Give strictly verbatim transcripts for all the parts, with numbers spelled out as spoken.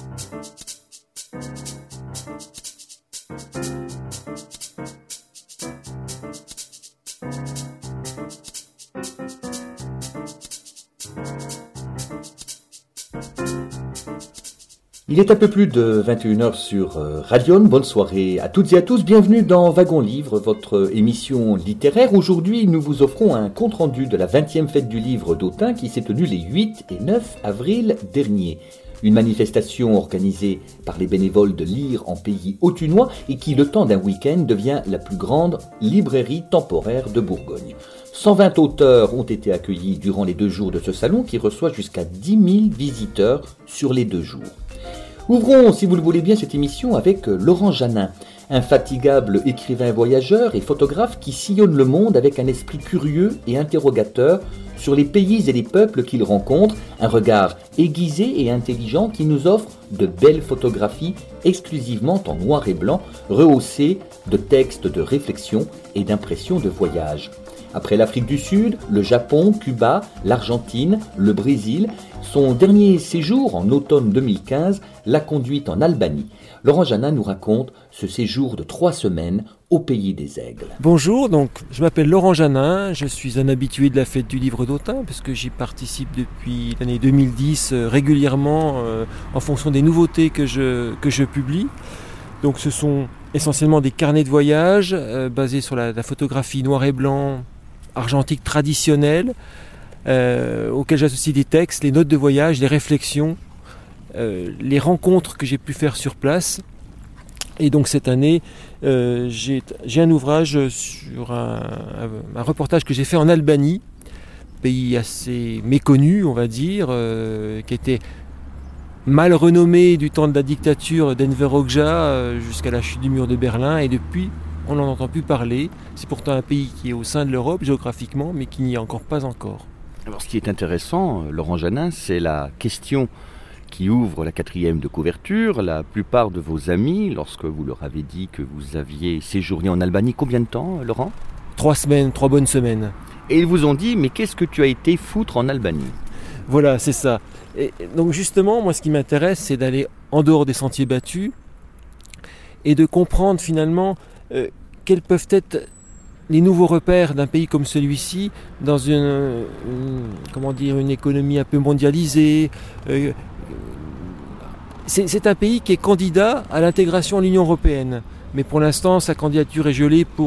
Il est un peu plus de vingt et une heures sur Radion. Bonne soirée à toutes et à tous. Bienvenue dans Wagon Livre, votre émission littéraire. Aujourd'hui, nous vous offrons un compte-rendu de la vingtième fête du livre d'Autun qui s'est tenue les huit et neuf avril dernier. Une manifestation organisée par les bénévoles de Lire en pays autunois et qui, le temps d'un week-end, devient la plus grande librairie temporaire de Bourgogne. cent vingt auteurs ont été accueillis durant les deux jours de ce salon qui reçoit jusqu'à dix mille visiteurs sur les deux jours. Ouvrons, si vous le voulez bien, cette émission avec Laurent Janin, infatigable écrivain voyageur et photographe qui sillonne le monde avec un esprit curieux et interrogateur sur les pays et les peuples qu'il rencontre, un regard aiguisé et intelligent qui nous offre de belles photographies exclusivement en noir et blanc, rehaussées de textes de réflexion et d'impressions de voyage. Après l'Afrique du Sud, le Japon, Cuba, l'Argentine, le Brésil, son dernier séjour en automne deux mille quinze l'a conduite en Albanie. Laurent Janin nous raconte ce séjour de trois semaines au pays des aigles. Bonjour, donc je m'appelle Laurent Janin, je suis un habitué de la fête du livre d'Autun puisque j'y participe depuis l'année deux mille dix euh, régulièrement euh, en fonction des nouveautés que je, que je publie. Donc ce sont essentiellement des carnets de voyage euh, basés sur la, la photographie noir et blanc argentique traditionnelle, euh, auxquels j'associe des textes, les notes de voyage, les réflexions, euh, les rencontres que j'ai pu faire sur place. Et donc cette année, euh, j'ai, j'ai un ouvrage sur un, un, un reportage que j'ai fait en Albanie, pays assez méconnu, on va dire, euh, qui était mal renommé du temps de la dictature d'Enver Hoxha euh, jusqu'à la chute du mur de Berlin, et depuis on n'en entend plus parler. C'est pourtant un pays qui est au sein de l'Europe géographiquement, mais qui n'y est encore pas encore. Alors ce qui est intéressant, Laurent Janin, c'est la question qui ouvre la quatrième de couverture. La plupart de vos amis, lorsque vous leur avez dit que vous aviez séjourné en Albanie, combien de temps, Laurent ? Trois semaines, trois bonnes semaines. Et ils vous ont dit, mais qu'est-ce que tu as été foutre en Albanie ? Voilà, c'est ça. Et donc justement, moi ce qui m'intéresse, c'est d'aller en dehors des sentiers battus et de comprendre finalement euh, quels peuvent être les nouveaux repères d'un pays comme celui-ci dans une, une, comment dire, une économie un peu mondialisée. Euh, c'est, c'est un pays qui est candidat à l'intégration à l'Union européenne. Mais pour l'instant, sa candidature est gelée pour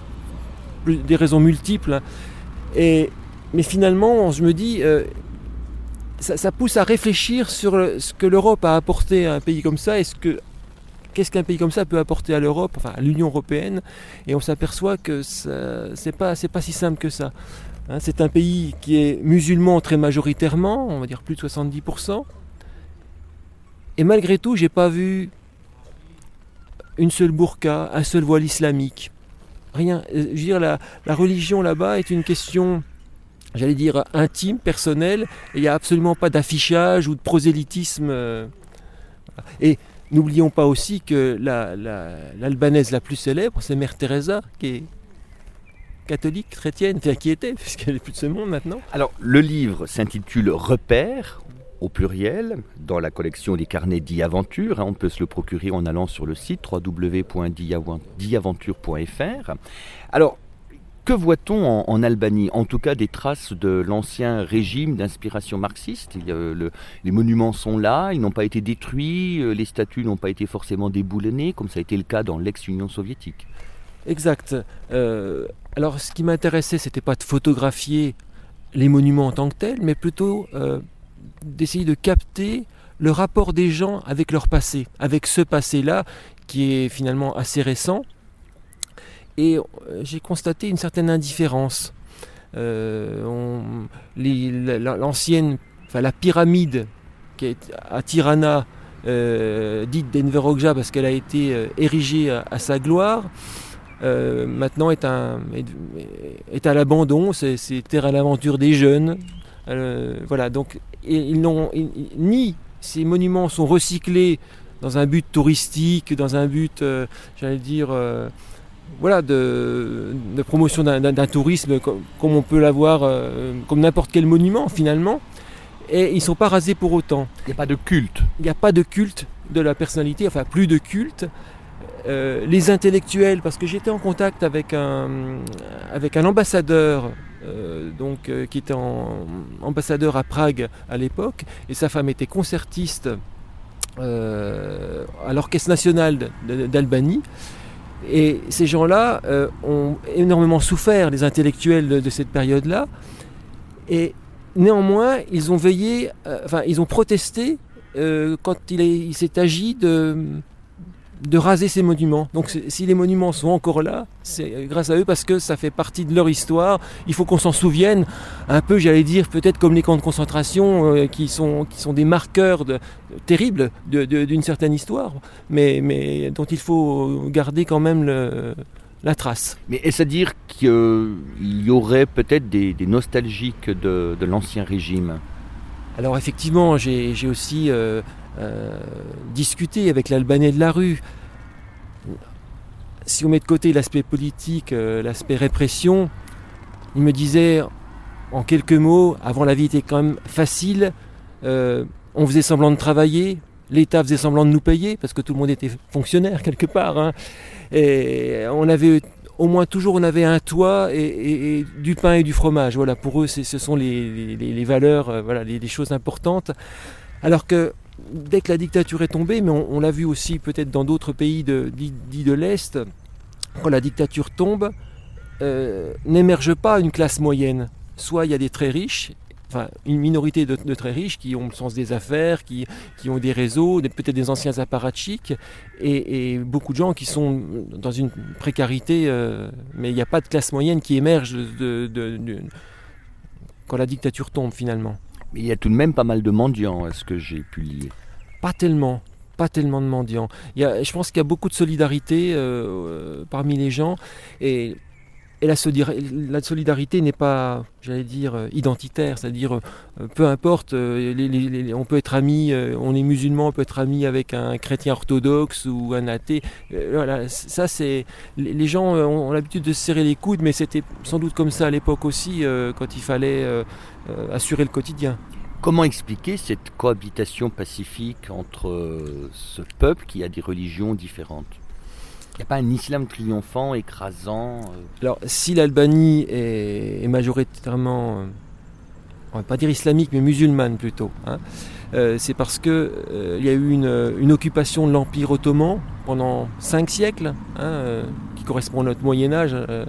des raisons multiples. Et, mais finalement, je me dis, euh, ça, ça pousse à réfléchir sur le, ce que l'Europe a apporté à un pays comme ça et ce que Qu'est-ce qu'un pays comme ça peut apporter à l'Europe, enfin à l'Union européenne, et on s'aperçoit que ça, c'est pas, c'est pas si simple que ça. Hein, c'est un pays qui est musulman très majoritairement, on va dire plus de soixante-dix pour cent, et malgré tout, j'ai pas vu une seule burqa, un seul voile islamique. Rien. Je veux dire, la, la religion là-bas est une question, j'allais dire, intime, personnelle, et il n'y a absolument pas d'affichage ou de prosélytisme. Euh, et n'oublions pas aussi que la, la, l'Albanaise la plus célèbre, c'est Mère Teresa, qui est catholique, chrétienne, enfin qui était, puisqu'elle n'est plus de ce monde maintenant. Alors, le livre s'intitule Repères, au pluriel, dans la collection des carnets d'e-aventure. On peut se le procurer en allant sur le site w w w point d aventure point f r. Alors, que voit-on en, en Albanie ? En tout cas, des traces de l'ancien régime d'inspiration marxiste. Il y a, le, les monuments sont là, ils n'ont pas été détruits, les statues n'ont pas été forcément déboulonnées, comme ça a été le cas dans l'ex-Union soviétique. Exact. Euh, alors, ce qui m'intéressait, c'était pas de photographier les monuments en tant que tels, mais plutôt euh, d'essayer de capter le rapport des gens avec leur passé, avec ce passé-là, qui est finalement assez récent. Et j'ai constaté une certaine indifférence. Euh, on, les, la, l'ancienne, enfin la pyramide qui est à Tirana, euh, dite d'Enver Hoxha parce qu'elle a été euh, érigée à, à sa gloire, euh, maintenant est, un, est, est à l'abandon. C'est, c'est terre à l'aventure des jeunes. Euh, voilà, donc ils n'ont ils, ni ces monuments sont recyclés dans un but touristique, dans un but, euh, j'allais dire. Euh, Voilà, de, de promotion d'un, d'un, d'un tourisme comme, comme on peut l'avoir, euh, comme n'importe quel monument finalement. et ils ne sont pas rasés pour autant. Il n'y a pas de culte. Il n'y a pas de culte de la personnalité, enfin plus de culte. Euh, les intellectuels, parce que j'étais en contact avec un, avec un ambassadeur, euh, donc, euh, qui était en, ambassadeur à Prague à l'époque, et sa femme était concertiste euh, à l'Orchestre national d'Albanie. Et ces gens-là euh, ont énormément souffert, les intellectuels de, de cette période-là, et néanmoins, ils ont veillé, euh, enfin, ils ont protesté euh, quand il, est, il s'est agi de... de raser ces monuments. Donc si les monuments sont encore là, c'est grâce à eux parce que ça fait partie de leur histoire. Il faut qu'on s'en souvienne un peu, j'allais dire, peut-être comme les camps de concentration euh, qui, sont, qui sont des marqueurs de, terribles de, de, d'une certaine histoire, mais, mais dont il faut garder quand même le, la trace. Mais est-ce à dire qu'il y aurait peut-être des, des nostalgiques de, de l'ancien régime ? Alors effectivement, j'ai, j'ai aussi... Euh, Euh, discuter avec l'Albanais de la rue. Si on met de côté l'aspect politique, euh, l'aspect répression, il me disait en quelques mots, avant la vie était quand même facile, euh, on faisait semblant de travailler, l'État faisait semblant de nous payer, parce que tout le monde était fonctionnaire quelque part, hein. Et on avait au moins toujours on avait un toit et, et, et du pain et du fromage. Voilà, pour eux c'est, ce sont les, les, les valeurs, euh, voilà, les, les choses importantes. Alors que dès que la dictature est tombée, mais on, on l'a vu aussi peut-être dans d'autres pays de, dits, dits de l'Est, quand la dictature tombe, euh, n'émerge pas une classe moyenne. Soit il y a des très riches, enfin une minorité de, de très riches qui ont le sens des affaires, qui, qui ont des réseaux, des, peut-être des anciens apparatchiks, et, et beaucoup de gens qui sont dans une précarité, euh, mais il n'y a pas de classe moyenne qui émerge de, de, de, quand la dictature tombe finalement. Mais il y a tout de même pas mal de mendiants, est-ce que j'ai pu lire ? Pas tellement, pas tellement de mendiants. Il y a, je pense qu'il y a beaucoup de solidarité euh, parmi les gens, et, et la, solidar- la solidarité n'est pas, j'allais dire, identitaire, c'est-à-dire euh, peu importe, euh, les, les, les, on peut être ami, euh, on est musulman, on peut être ami avec un chrétien orthodoxe ou un athée. Euh, voilà, ça c'est, les, les gens ont, ont l'habitude de se serrer les coudes, mais c'était sans doute comme ça à l'époque aussi, euh, quand il fallait euh, euh, assurer le quotidien. Comment expliquer cette cohabitation pacifique entre euh, ce peuple qui a des religions différentes ? Il n'y a pas un islam triomphant, écrasant euh... Alors, si l'Albanie est, est majoritairement, euh, on ne va pas dire islamique, mais musulmane plutôt, hein, euh, c'est parce qu'il euh, y a eu une, une occupation de l'Empire ottoman pendant cinq siècles, hein, euh, qui correspond à notre Moyen-Âge. Euh,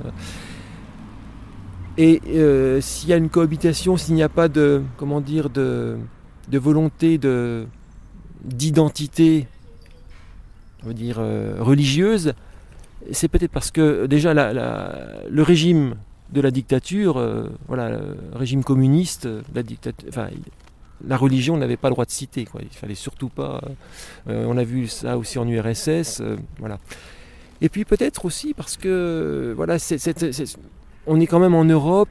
et euh, s'il y a une cohabitation, s'il n'y a pas de, comment dire, de, de volonté de, d'identité, on va dire, euh, religieuse, c'est peut-être parce que déjà la, la, le régime de la dictature, euh, voilà, le régime communiste, la, dictature, enfin, la religion n'avait pas le droit de citer, quoi. Il fallait surtout pas. Euh, on a vu ça aussi en U R S S, euh, voilà. Et puis peut-être aussi parce que voilà, c'est, c'est, c'est, on est quand même en Europe,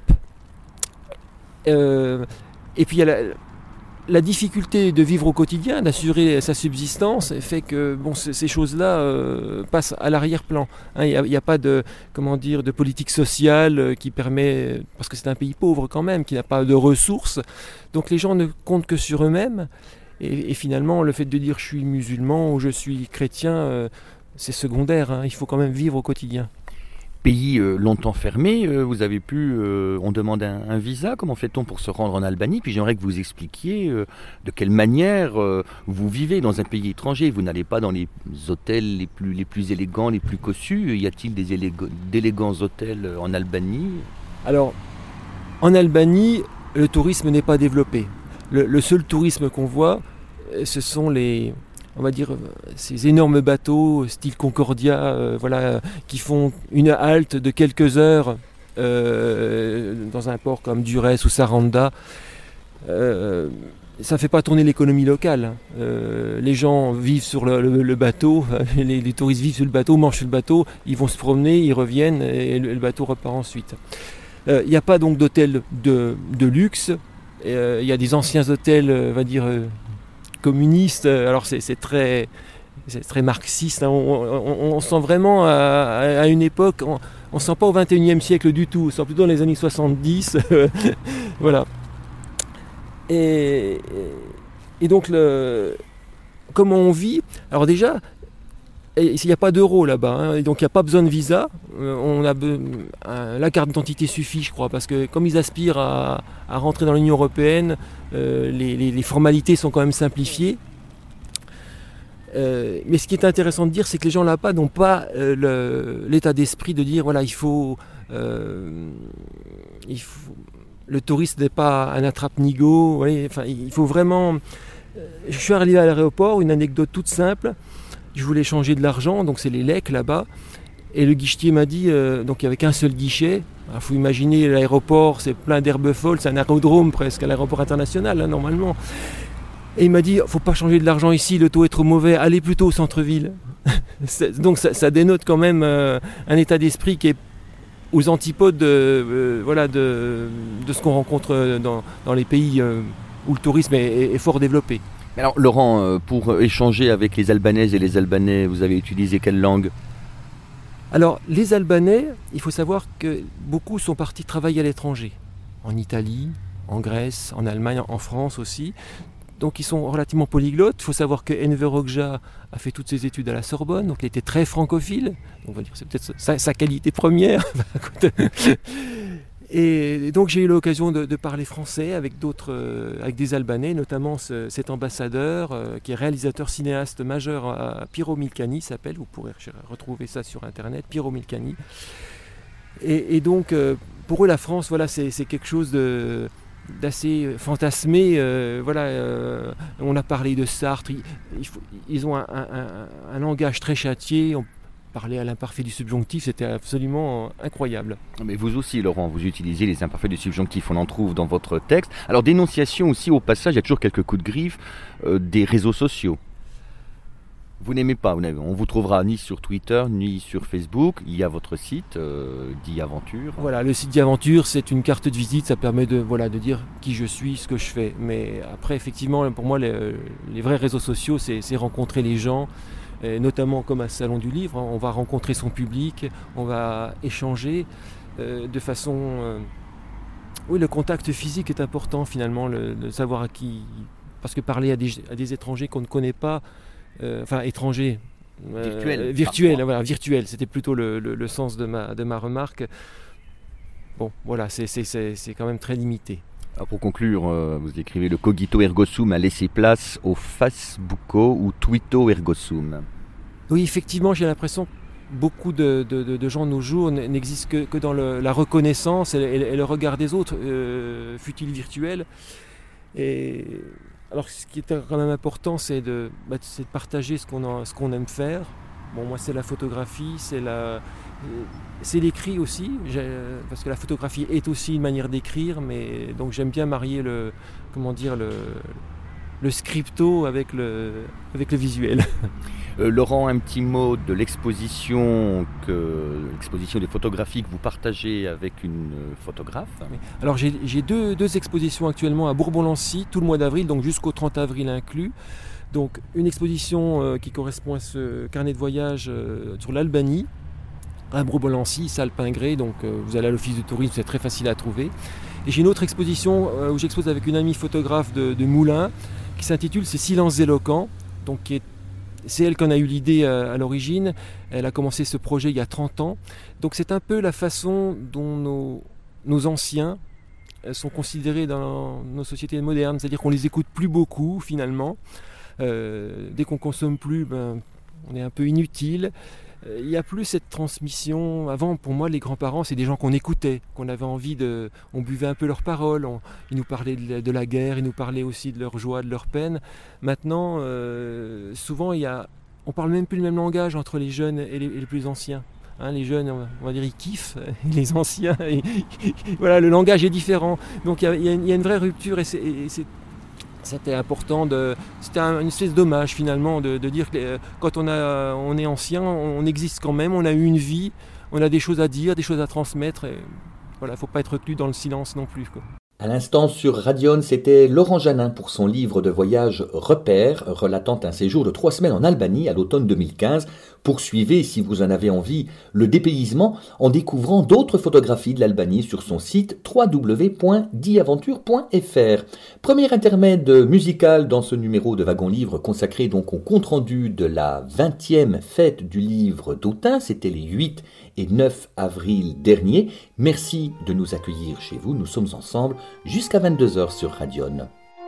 euh, et puis il y a la, la difficulté de vivre au quotidien, d'assurer sa subsistance, fait que bon, c- ces choses-là euh, passent à l'arrière-plan. Il hein, n'y a, a pas de, comment dire, de politique sociale euh, qui permet, parce que c'est un pays pauvre quand même, qui n'a pas de ressources. Donc les gens ne comptent que sur eux-mêmes. Et, et finalement, le fait de dire je suis musulman ou je suis chrétien, euh, c'est secondaire. Hein, il faut quand même vivre au quotidien. Pays euh, longtemps fermé, euh, vous avez pu, euh, on demande un, un visa, comment fait-on pour se rendre en Albanie ? Puis j'aimerais que vous expliquiez euh, de quelle manière euh, vous vivez dans un pays étranger. Vous n'allez pas dans les hôtels les plus, les plus élégants, les plus cossus. Y a-t-il des élég- d'élégants hôtels en Albanie ? Alors, en Albanie, le tourisme n'est pas développé. Le, le seul tourisme qu'on voit, ce sont les... on va dire, ces énormes bateaux, style Concordia, euh, voilà, qui font une halte de quelques heures euh, dans un port comme Durrës ou Saranda. Euh, ça ne fait pas tourner l'économie locale. Euh, les gens vivent sur le, le, le bateau, les, les touristes vivent sur le bateau, mangent sur le bateau, ils vont se promener, ils reviennent et le, le bateau repart ensuite. Il euh, n'y a pas donc d'hôtel de, de luxe. Il euh, y a des anciens hôtels, on va dire... Euh, communiste, alors c'est, c'est, très, c'est très marxiste, hein. on, on, on sent vraiment à, à une époque, on ne sent pas au vingt et unième siècle du tout, on sent plutôt dans les années soixante-dix, voilà. Et, et donc, le, comment on vit? Alors déjà, il n'y a pas d'euro là-bas, hein, donc il n'y a pas besoin de visa. Euh, on a be- un- la carte d'identité suffit, je crois, parce que comme ils aspirent à, à rentrer dans l'Union européenne, euh, les, les- les formalités sont quand même simplifiées. Euh, mais ce qui est intéressant de dire, c'est que les gens là-bas n'ont pas euh, le- l'état d'esprit de dire voilà, il faut, euh, il faut- le touriste n'est pas un attrape-nigo. Vous voyez, enfin, il faut vraiment. Je suis arrivé à l'aéroport, une anecdote toute simple. Je voulais changer de l'argent, donc c'est les L E C là-bas. Et le guichetier m'a dit, euh, donc il n'y avait qu'un seul guichet. Il faut imaginer l'aéroport, c'est plein d'herbes folles, c'est un aérodrome presque, à l'aéroport international hein, normalement. Et il m'a dit, faut pas changer de l'argent ici, le taux est trop mauvais, allez plutôt au centre-ville. Donc ça, ça dénote quand même euh, un état d'esprit qui est aux antipodes de, euh, voilà, de, de ce qu'on rencontre dans, dans les pays euh, où le tourisme est, est, est fort développé. Alors Laurent, euh, pour échanger avec les Albanaises et les Albanais, vous avez utilisé quelle langue? Alors les Albanais, il faut savoir que beaucoup sont partis travailler à l'étranger, en Italie, en Grèce, en Allemagne, en France aussi. Donc ils sont relativement polyglottes. Il faut savoir que Enver Hoxha a fait toutes ses études à la Sorbonne, donc il était très francophile. Donc on va dire que c'est peut-être sa, sa qualité première. Et donc j'ai eu l'occasion de, de parler français avec d'autres, euh, avec des Albanais, notamment ce, cet ambassadeur euh, qui est réalisateur cinéaste majeur à Piro Milcani s'appelle. Vous pourrez retrouver ça sur internet, Piro Milcani. Et, et donc euh, pour eux la France, voilà, c'est, c'est quelque chose de d'assez fantasmé, euh, voilà, euh, on a parlé de Sartre, ils, ils ont un, un, un langage très châtié, on parlait à l'imparfait du subjonctif, c'était absolument incroyable. Mais vous aussi Laurent, vous utilisez les imparfaits du subjonctif, on en trouve dans votre texte. Alors dénonciation aussi au passage, il y a toujours quelques coups de griffe euh, des réseaux sociaux. Vous n'aimez pas, vous n'avez, on vous trouvera ni sur Twitter ni sur Facebook. Il y a votre site, euh, d'Aventure. Voilà, le site d'Aventure, c'est une carte de visite, ça permet de, voilà, de dire qui je suis, ce que je fais. Mais après, effectivement, pour moi, les, les vrais réseaux sociaux, c'est, c'est rencontrer les gens, et notamment comme à Salon du Livre. On va rencontrer son public, on va échanger euh, de façon... Euh, oui, le contact physique est important finalement, le, de savoir à qui... Parce que parler à des, à des étrangers qu'on ne connaît pas, Euh, enfin étranger, euh, virtuel, virtuel, voilà, virtuel, c'était plutôt le, le, le sens de ma, de ma remarque. Bon, voilà, c'est, c'est, c'est, c'est quand même très limité. Alors pour conclure, euh, vous écrivez le cogito ergo sum a laissé place au Facebooko ou Twitto ergo sum. Oui, effectivement, j'ai l'impression que beaucoup de, de, de, de gens de nos jours n'existent que, que dans le, la reconnaissance et, et, et le regard des autres, euh, fut-il virtuel. Et alors ce qui est quand même important, c'est de, bah, c'est de partager ce qu'on, a, ce qu'on aime faire. Bon, moi c'est la photographie, c'est, la, c'est l'écrit aussi, parce que la photographie est aussi une manière d'écrire, mais donc j'aime bien marier le, comment dire, le, le scripto avec le, avec le visuel. Euh, Laurent, un petit mot de l'exposition, que, l'exposition des photographies que vous partagez avec une photographe. Alors j'ai, j'ai deux, deux expositions actuellement à Bourbon-Lancy, tout le mois d'avril, donc jusqu'au trente avril inclus. Donc une exposition euh, qui correspond à ce carnet de voyage euh, sur l'Albanie, à Bourbon-Lancy, salle Pingré, donc euh, vous allez à l'office de tourisme, c'est très facile à trouver. Et j'ai une autre exposition euh, où j'expose avec une amie photographe de, de Moulins, qui s'intitule Ces silences éloquents, donc qui est C'est elle qui en a eu l'idée à l'origine. Elle a commencé ce projet il y a trente ans. Donc c'est un peu la façon dont nos, nos anciens sont considérés dans nos sociétés modernes. C'est-à-dire qu'on les écoute plus beaucoup finalement. Euh, dès qu'on consomme plus, ben, on est un peu inutile. Il n'y a plus cette transmission. Avant, pour moi, les grands-parents, c'est des gens qu'on écoutait, qu'on avait envie de... On buvait un peu leurs paroles, on, ils nous parlaient de la, de la guerre, ils nous parlaient aussi de leur joie, de leur peine. Maintenant, euh, souvent, il y a... on parle même plus le même langage entre les jeunes et les, et les plus anciens. Hein, les jeunes, on va dire, ils kiffent, les anciens, et, voilà, le langage est différent. Donc il y a, il y a, une, il y a une vraie rupture et c'est... Et c'est C'était important, de, c'était une espèce d'hommage finalement de, de dire que quand on, a, on est ancien, on existe quand même, on a eu une vie, on a des choses à dire, des choses à transmettre. Et voilà, il ne faut pas être reclus dans le silence non plus, quoi. À l'instant sur Radion, c'était Laurent Janin pour son livre de voyage Repères, relatant un séjour de trois semaines en Albanie à l'automne deux mille quinze. Poursuivez, si vous en avez envie, le dépaysement en découvrant d'autres photographies de l'Albanie sur son site w w w point diaventure point f r. Premier intermède musical dans ce numéro de Wagon Livre consacré donc au compte-rendu de la vingtième fête du livre d'Autun. C'était les huit et neuf avril dernier. Merci de nous accueillir chez vous. Nous sommes ensemble jusqu'à vingt-deux heures sur Radion.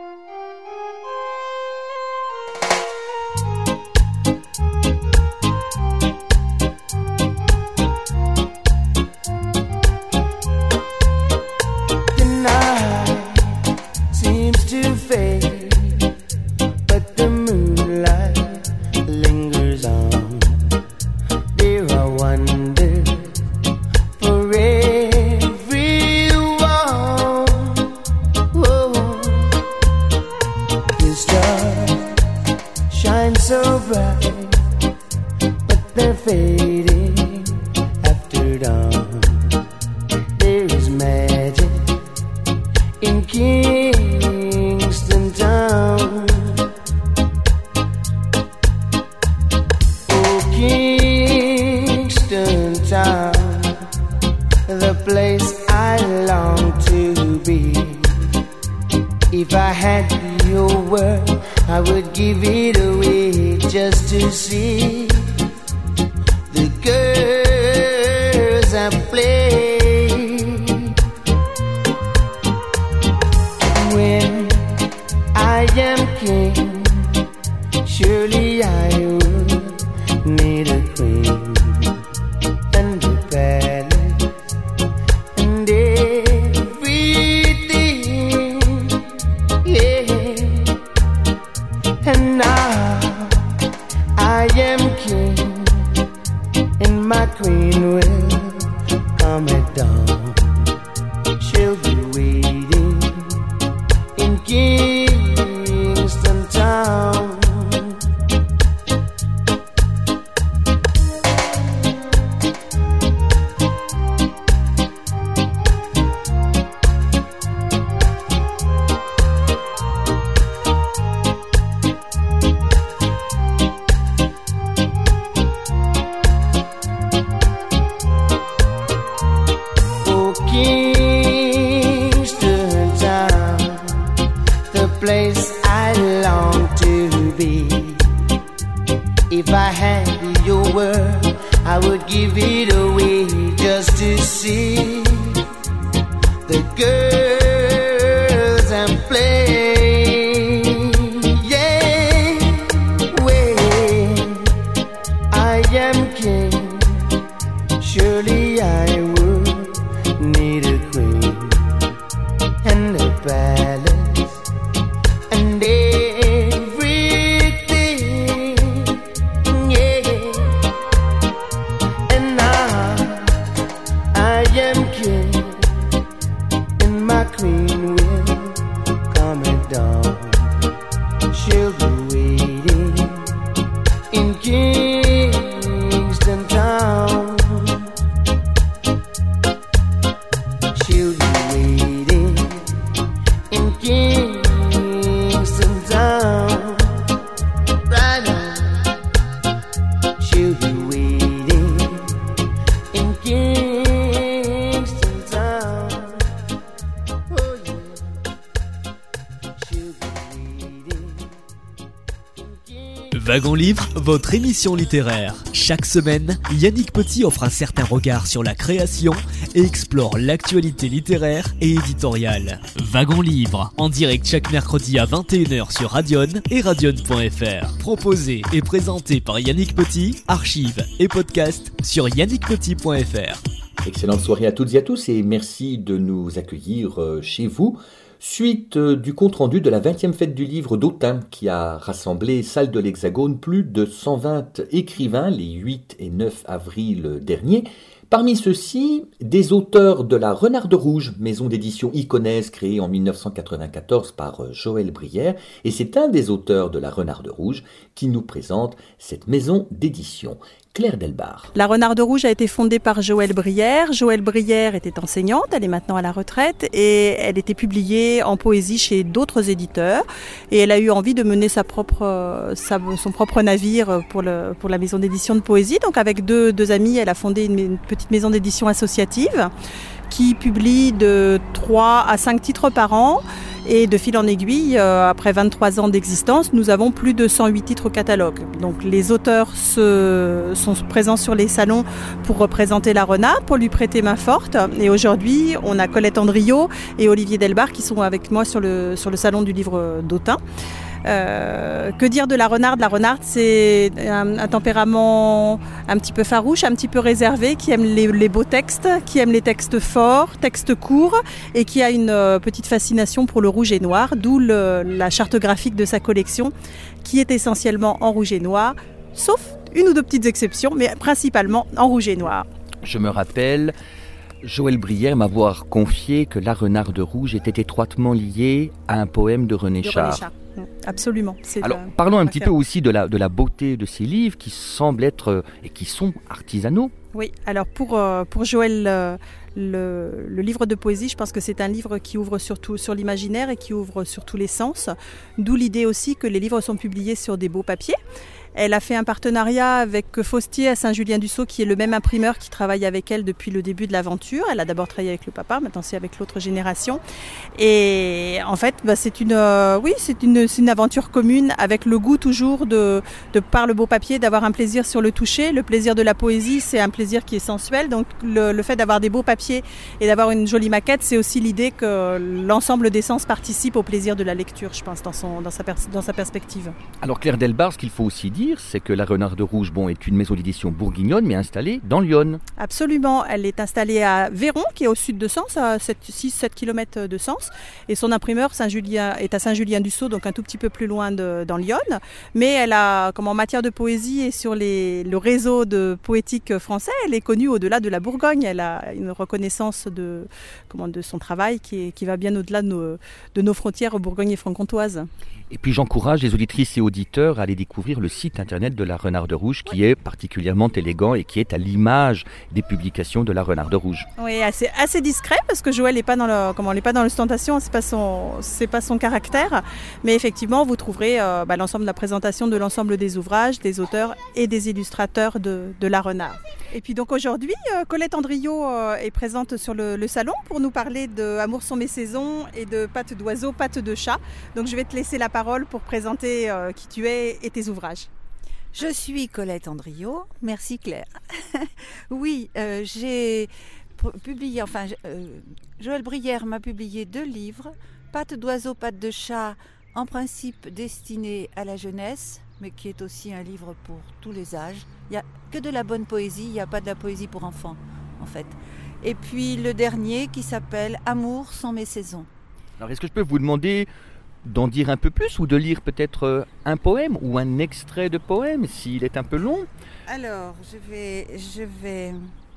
Wagon Livre, votre émission littéraire. Chaque semaine, Yannick Petit offre un certain regard sur la création et explore l'actualité littéraire et éditoriale. Wagon Livre, en direct chaque mercredi à vingt et une heures sur Radion et radion point f r. Proposé et présenté par Yannick Petit, archives et podcast sur yannick petit point f r. Excellente soirée à toutes et à tous et merci de nous accueillir chez vous. Suite du compte-rendu de la vingtième fête du livre d'Autun qui a rassemblé, salle de l'Hexagone, plus de cent vingt écrivains les huit et neuf avril dernier. Parmi ceux-ci, des auteurs de La Renarde Rouge, maison d'édition iconaise créée en mille neuf cent quatre-vingt-quatorze par Joël Brière, et c'est un des auteurs de La Renarde Rouge qui nous présente cette maison d'édition. Claire Delbar. La Renarde Rouge a été fondée par Joël Brière. Joël Brière était enseignante, elle est maintenant à la retraite et elle était publiée en poésie chez d'autres éditeurs. Et elle a eu envie de mener sa propre, sa, son propre navire pour, le, pour la maison d'édition de poésie. Donc avec deux, deux amis, elle a fondé une, une petite maison d'édition associative qui publie de trois à cinq titres par an. Et de fil en aiguille, euh, après vingt-trois ans d'existence, nous avons plus de cent huit titres au catalogue. Donc les auteurs se, sont présents sur les salons pour représenter la Renarde, pour lui prêter main forte. Et aujourd'hui, on a Colette Andriot et Olivier Delbar qui sont avec moi sur le, sur le salon du livre d'Autun. Euh, que dire de la Renarde ? La Renarde, c'est un, un tempérament un petit peu farouche, un petit peu réservé, qui aime les, les beaux textes, qui aime les textes forts, textes courts, et qui a une euh, petite fascination pour le rouge et noir, d'où le, la charte graphique de sa collection, qui est essentiellement en rouge et noir, sauf une ou deux petites exceptions, mais principalement en rouge et noir. Je me rappelle Joël Brière m'avoir confié que La Renarde Rouge était étroitement liée à un poème de René de Char. René Char. Absolument. C'est Alors, un, parlons un un petit cœur. peu aussi de la, de la beauté de ces livres qui semblent être euh, et qui sont artisanaux. Oui, alors pour, euh, pour Joël, euh, le, le livre de poésie, je pense que c'est un livre qui ouvre surtout sur l'imaginaire et qui ouvre sur tous les sens. D'où l'idée aussi que les livres sont publiés sur des beaux papiers. Elle a fait un partenariat avec Faustier à Saint-Julien-du-Sault, qui est le même imprimeur qui travaille avec elle depuis le début de l'aventure. Elle a d'abord travaillé avec le papa, maintenant c'est avec l'autre génération. Et en fait, bah, c'est une, euh, oui, c'est une, c'est une aventure commune avec le goût toujours de, de par le beau papier, d'avoir un plaisir sur le toucher. Le plaisir de la poésie, c'est un plaisir qui est sensuel. Donc le, le fait d'avoir des beaux papiers et d'avoir une jolie maquette, c'est aussi l'idée que l'ensemble des sens participe au plaisir de la lecture, je pense, dans, son, dans, sa, pers- dans sa perspective. Alors Claire Delbar, ce qu'il faut aussi dire, c'est que La Renarde Rouge bon, est une maison d'édition bourguignonne, mais installée dans l'Yonne. Absolument, elle est installée à Véron, qui est au sud de Sens, à six à sept kilomètres de Sens. Et son imprimeur Saint-Julien, est à Saint-Julien-du-Sault, donc un tout petit peu plus loin de, dans l'Yonne. Mais elle a, comme en matière de poésie et sur les, le réseau de poétique français, elle est connue au-delà de la Bourgogne. Elle a une reconnaissance de, comment, de son travail qui, est, qui va bien au-delà de nos, de nos frontières bourgogne et franc-comtoises. Et puis j'encourage les auditrices et auditeurs à aller découvrir le site internet de La Renarde Rouge qui est particulièrement élégant et qui est à l'image des publications de La Renarde Rouge. Oui, assez, assez discret parce que Joël n'est pas dans le, comment, n'est pas dans l'ostentation, c'est pas son, c'est pas son caractère. Mais effectivement, vous trouverez euh, bah, l'ensemble de la présentation de l'ensemble des ouvrages, des auteurs et des illustrateurs de, de La Renarde. Et puis donc aujourd'hui, euh, Colette Andriot euh, est présente sur le, le salon pour nous parler de Amour sont mes saisons et de Pattes d'oiseau, pattes de chat. Donc je vais te laisser la parole pour présenter euh, qui tu es et tes ouvrages. Je suis Colette Andriot, merci Claire. oui, euh, j'ai publié, enfin, euh, Joël Brière m'a publié deux livres, Pattes d'oiseau, pattes de chat, en principe destiné à la jeunesse, mais qui est aussi un livre pour tous les âges. Il n'y a que de la bonne poésie, il n'y a pas de la poésie pour enfants, en fait. Et puis le dernier qui s'appelle Amour sont mes saisons. Alors est-ce que je peux vous demander d'en dire un peu plus ou de lire peut-être un poème ou un extrait de poème s'il est un peu long? Alors, je vais, je vais...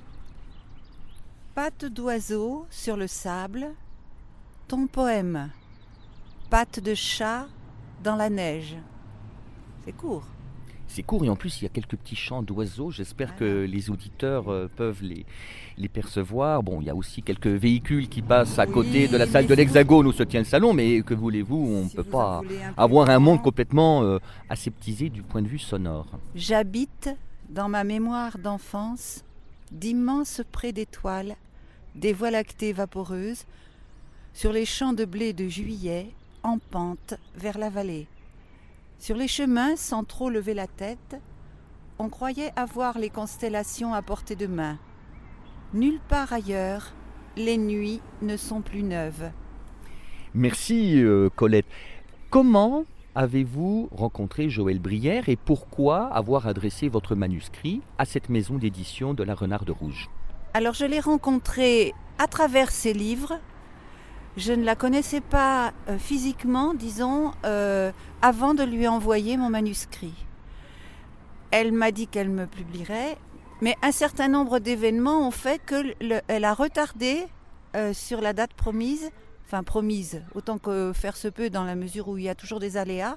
Pattes d'oiseau sur le sable, ton poème. Pattes de chat dans la neige. C'est court. C'est court et en plus il y a quelques petits chants d'oiseaux. J'espère voilà. que les auditeurs euh, peuvent les, les percevoir. Bon, il y a aussi quelques véhicules qui passent à oui, côté de la salle de l'Hexagone où se tient le salon, mais que voulez-vous, on ne si peut pas un avoir un monde complètement euh, aseptisé du point de vue sonore. J'habite dans ma mémoire d'enfance d'immenses prés d'étoiles, des voies lactées vaporeuses, sur les champs de blé de juillet en pente vers la vallée. Sur les chemins, sans trop lever la tête, on croyait avoir les constellations à portée de main. Nulle part ailleurs, les nuits ne sont plus neuves. Merci euh, Colette. Comment avez-vous rencontré Joël Brière et pourquoi avoir adressé votre manuscrit à cette maison d'édition de La Renarde Rouge? Alors je l'ai rencontrée à travers ses livres. Je ne la connaissais pas euh, physiquement, disons, euh, avant de lui envoyer mon manuscrit. Elle m'a dit qu'elle me publierait. Mais un certain nombre d'événements ont fait qu'elle a retardé euh, sur la date promise, enfin promise, autant que faire se peut dans la mesure où il y a toujours des aléas.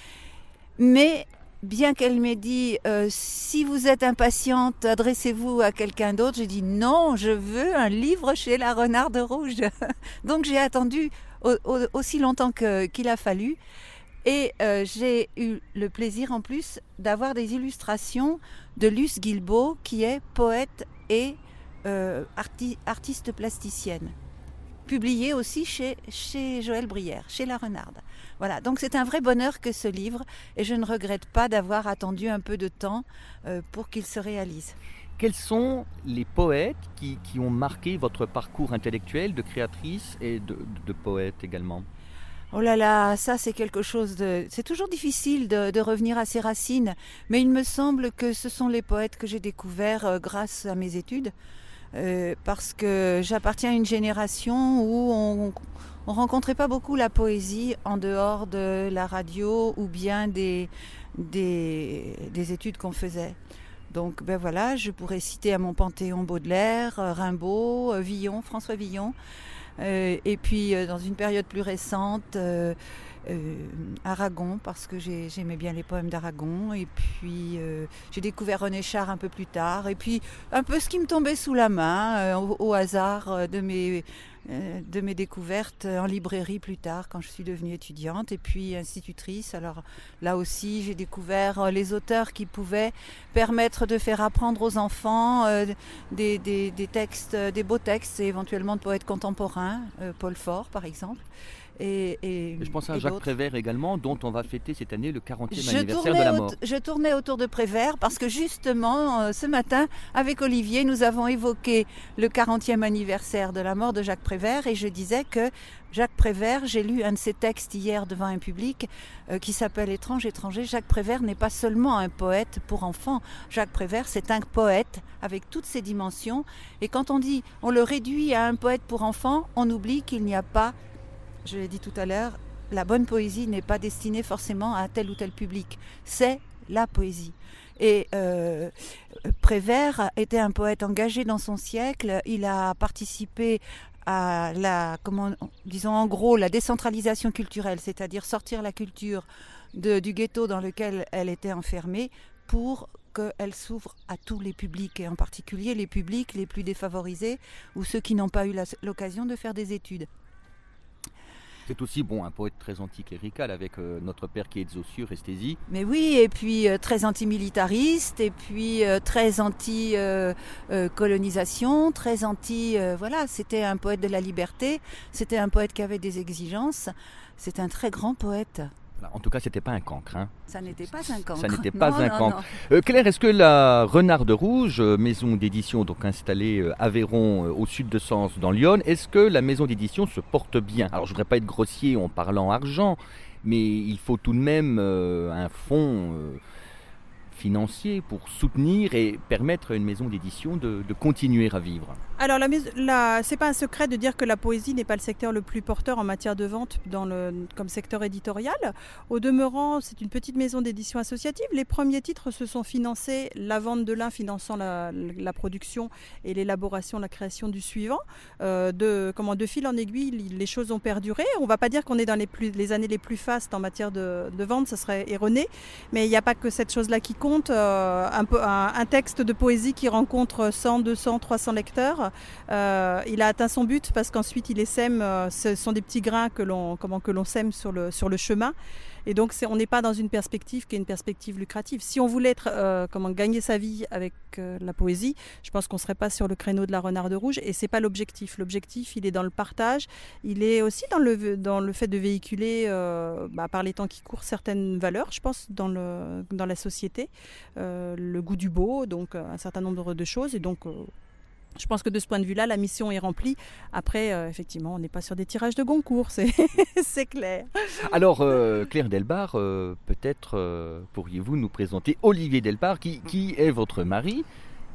Mais bien qu'elle m'ait dit euh, si vous êtes impatiente, adressez-vous à quelqu'un d'autre, j'ai dit non, je veux un livre chez la Renarde Rouge. Donc j'ai attendu au, au, aussi longtemps que, qu'il a fallu. Et euh, j'ai eu le plaisir en plus d'avoir des illustrations de Luce Guilbeault, qui est poète et euh, arti- artiste plasticienne, publiée aussi chez, chez Joël Brière, chez La Renarde. Voilà, donc c'est un vrai bonheur que ce livre, et je ne regrette pas d'avoir attendu un peu de temps euh, pour qu'il se réalise. Quels sont les poètes qui, qui ont marqué votre parcours intellectuel de créatrice et de, de poète également ? Oh là là, ça c'est quelque chose de... C'est toujours difficile de, de revenir à ses racines, mais il me semble que ce sont les poètes que j'ai découverts euh, grâce à mes études, euh, parce que j'appartiens à une génération où on ne rencontrait pas beaucoup la poésie en dehors de la radio ou bien des, des, des études qu'on faisait. Donc ben voilà, je pourrais citer à mon panthéon Baudelaire, Rimbaud, Villon, François Villon. Euh, et puis euh, dans une période plus récente, euh, euh, Aragon, parce que j'ai, j'aimais bien les poèmes d'Aragon. Et puis euh, j'ai découvert René Char un peu plus tard. Et puis un peu ce qui me tombait sous la main, euh, au, au hasard de mes, euh, de mes découvertes en librairie plus tard, quand je suis devenue étudiante. Et puis institutrice. Alors là aussi, j'ai découvert les auteurs qui pouvaient permettre de faire apprendre aux enfants euh, des, des, des textes, des beaux textes, et éventuellement de poètes contemporains, euh, Paul Faure par exemple. Et, et, je pense à et Jacques d'autres. Prévert également, dont on va fêter cette année le quarantième je anniversaire de la mort. Au, je tournais autour de Prévert parce que justement, euh, ce matin, avec Olivier, nous avons évoqué le quarantième anniversaire de la mort de Jacques Prévert, et je disais que Jacques Prévert, j'ai lu un de ses textes hier devant un public euh, qui s'appelle Étrange, étranger. Jacques Prévert n'est pas seulement un poète pour enfants. Jacques Prévert, c'est un poète avec toutes ses dimensions. Et quand on dit, on le réduit à un poète pour enfants, on oublie qu'il n'y a pas, je l'ai dit tout à l'heure, la bonne poésie n'est pas destinée forcément à tel ou tel public. C'est la poésie. Et euh, Prévert était un poète engagé dans son siècle. Il a participé à la, comment, disons en gros, la décentralisation culturelle, c'est-à-dire sortir la culture de, du ghetto dans lequel elle était enfermée pour qu'elle s'ouvre à tous les publics, et en particulier les publics les plus défavorisés ou ceux qui n'ont pas eu la, l'occasion de faire des études. C'est aussi bon, un poète très anticlérical avec euh, notre père qui est de Saussure, Estésie. Mais oui, et puis euh, très antimilitariste, et puis euh, très anti-colonisation, euh, euh, très anti... Euh, voilà, c'était un poète de la liberté, c'était un poète qui avait des exigences, c'est un très grand poète. En tout cas, c'était pas un cancre. Hein. Ça n'était pas un cancre. Ça n'était pas non, un non, cancre. Non. Euh, Claire, est-ce que la Renarde Rouge, maison d'édition donc installée euh, à Aveyron, euh, au sud de Sens, dans l'Yonne, est-ce que la maison d'édition se porte bien ? Alors, je ne voudrais pas être grossier en parlant argent, mais il faut tout de même euh, un fonds euh, financier pour soutenir et permettre à une maison d'édition de, de continuer à vivre. Alors, la, la, c'est pas un secret de dire que la poésie n'est pas le secteur le plus porteur en matière de vente dans le, comme secteur éditorial. Au demeurant, c'est une petite maison d'édition associative. Les premiers titres se sont financés, la vente de l'un finançant la, la production et l'élaboration, la création du suivant. Euh, de, comment, de fil en aiguille, les choses ont perduré. On ne va pas dire qu'on est dans les, plus, les années les plus fastes en matière de, de vente, ça serait erroné. Mais il n'y a pas que cette chose-là qui compte. Euh, un, un, un texte de poésie qui rencontre cent, deux cents, trois cents lecteurs, Euh, il a atteint son but parce qu'ensuite il essaime, euh, ce sont des petits grains que l'on, comment, que l'on sème sur le, sur le chemin, et donc c'est, on n'est pas dans une perspective qui est une perspective lucrative. Si on voulait être, euh, comment, gagner sa vie avec euh, la poésie, je pense qu'on ne serait pas sur le créneau de la Renarde Rouge, et c'est pas l'objectif. L'objectif, il est dans le partage, il est aussi dans le, dans le fait de véhiculer euh, bah, par les temps qui courent certaines valeurs, je pense, dans, le, dans la société, euh, le goût du beau, donc un certain nombre de choses, et donc euh, je pense que de ce point de vue-là, la mission est remplie. Après, euh, effectivement, on n'est pas sur des tirages de Goncourt, c'est, c'est clair. Alors, euh, Claire Delbar, euh, peut-être euh, pourriez-vous nous présenter Olivier Delbar, qui, qui est votre mari,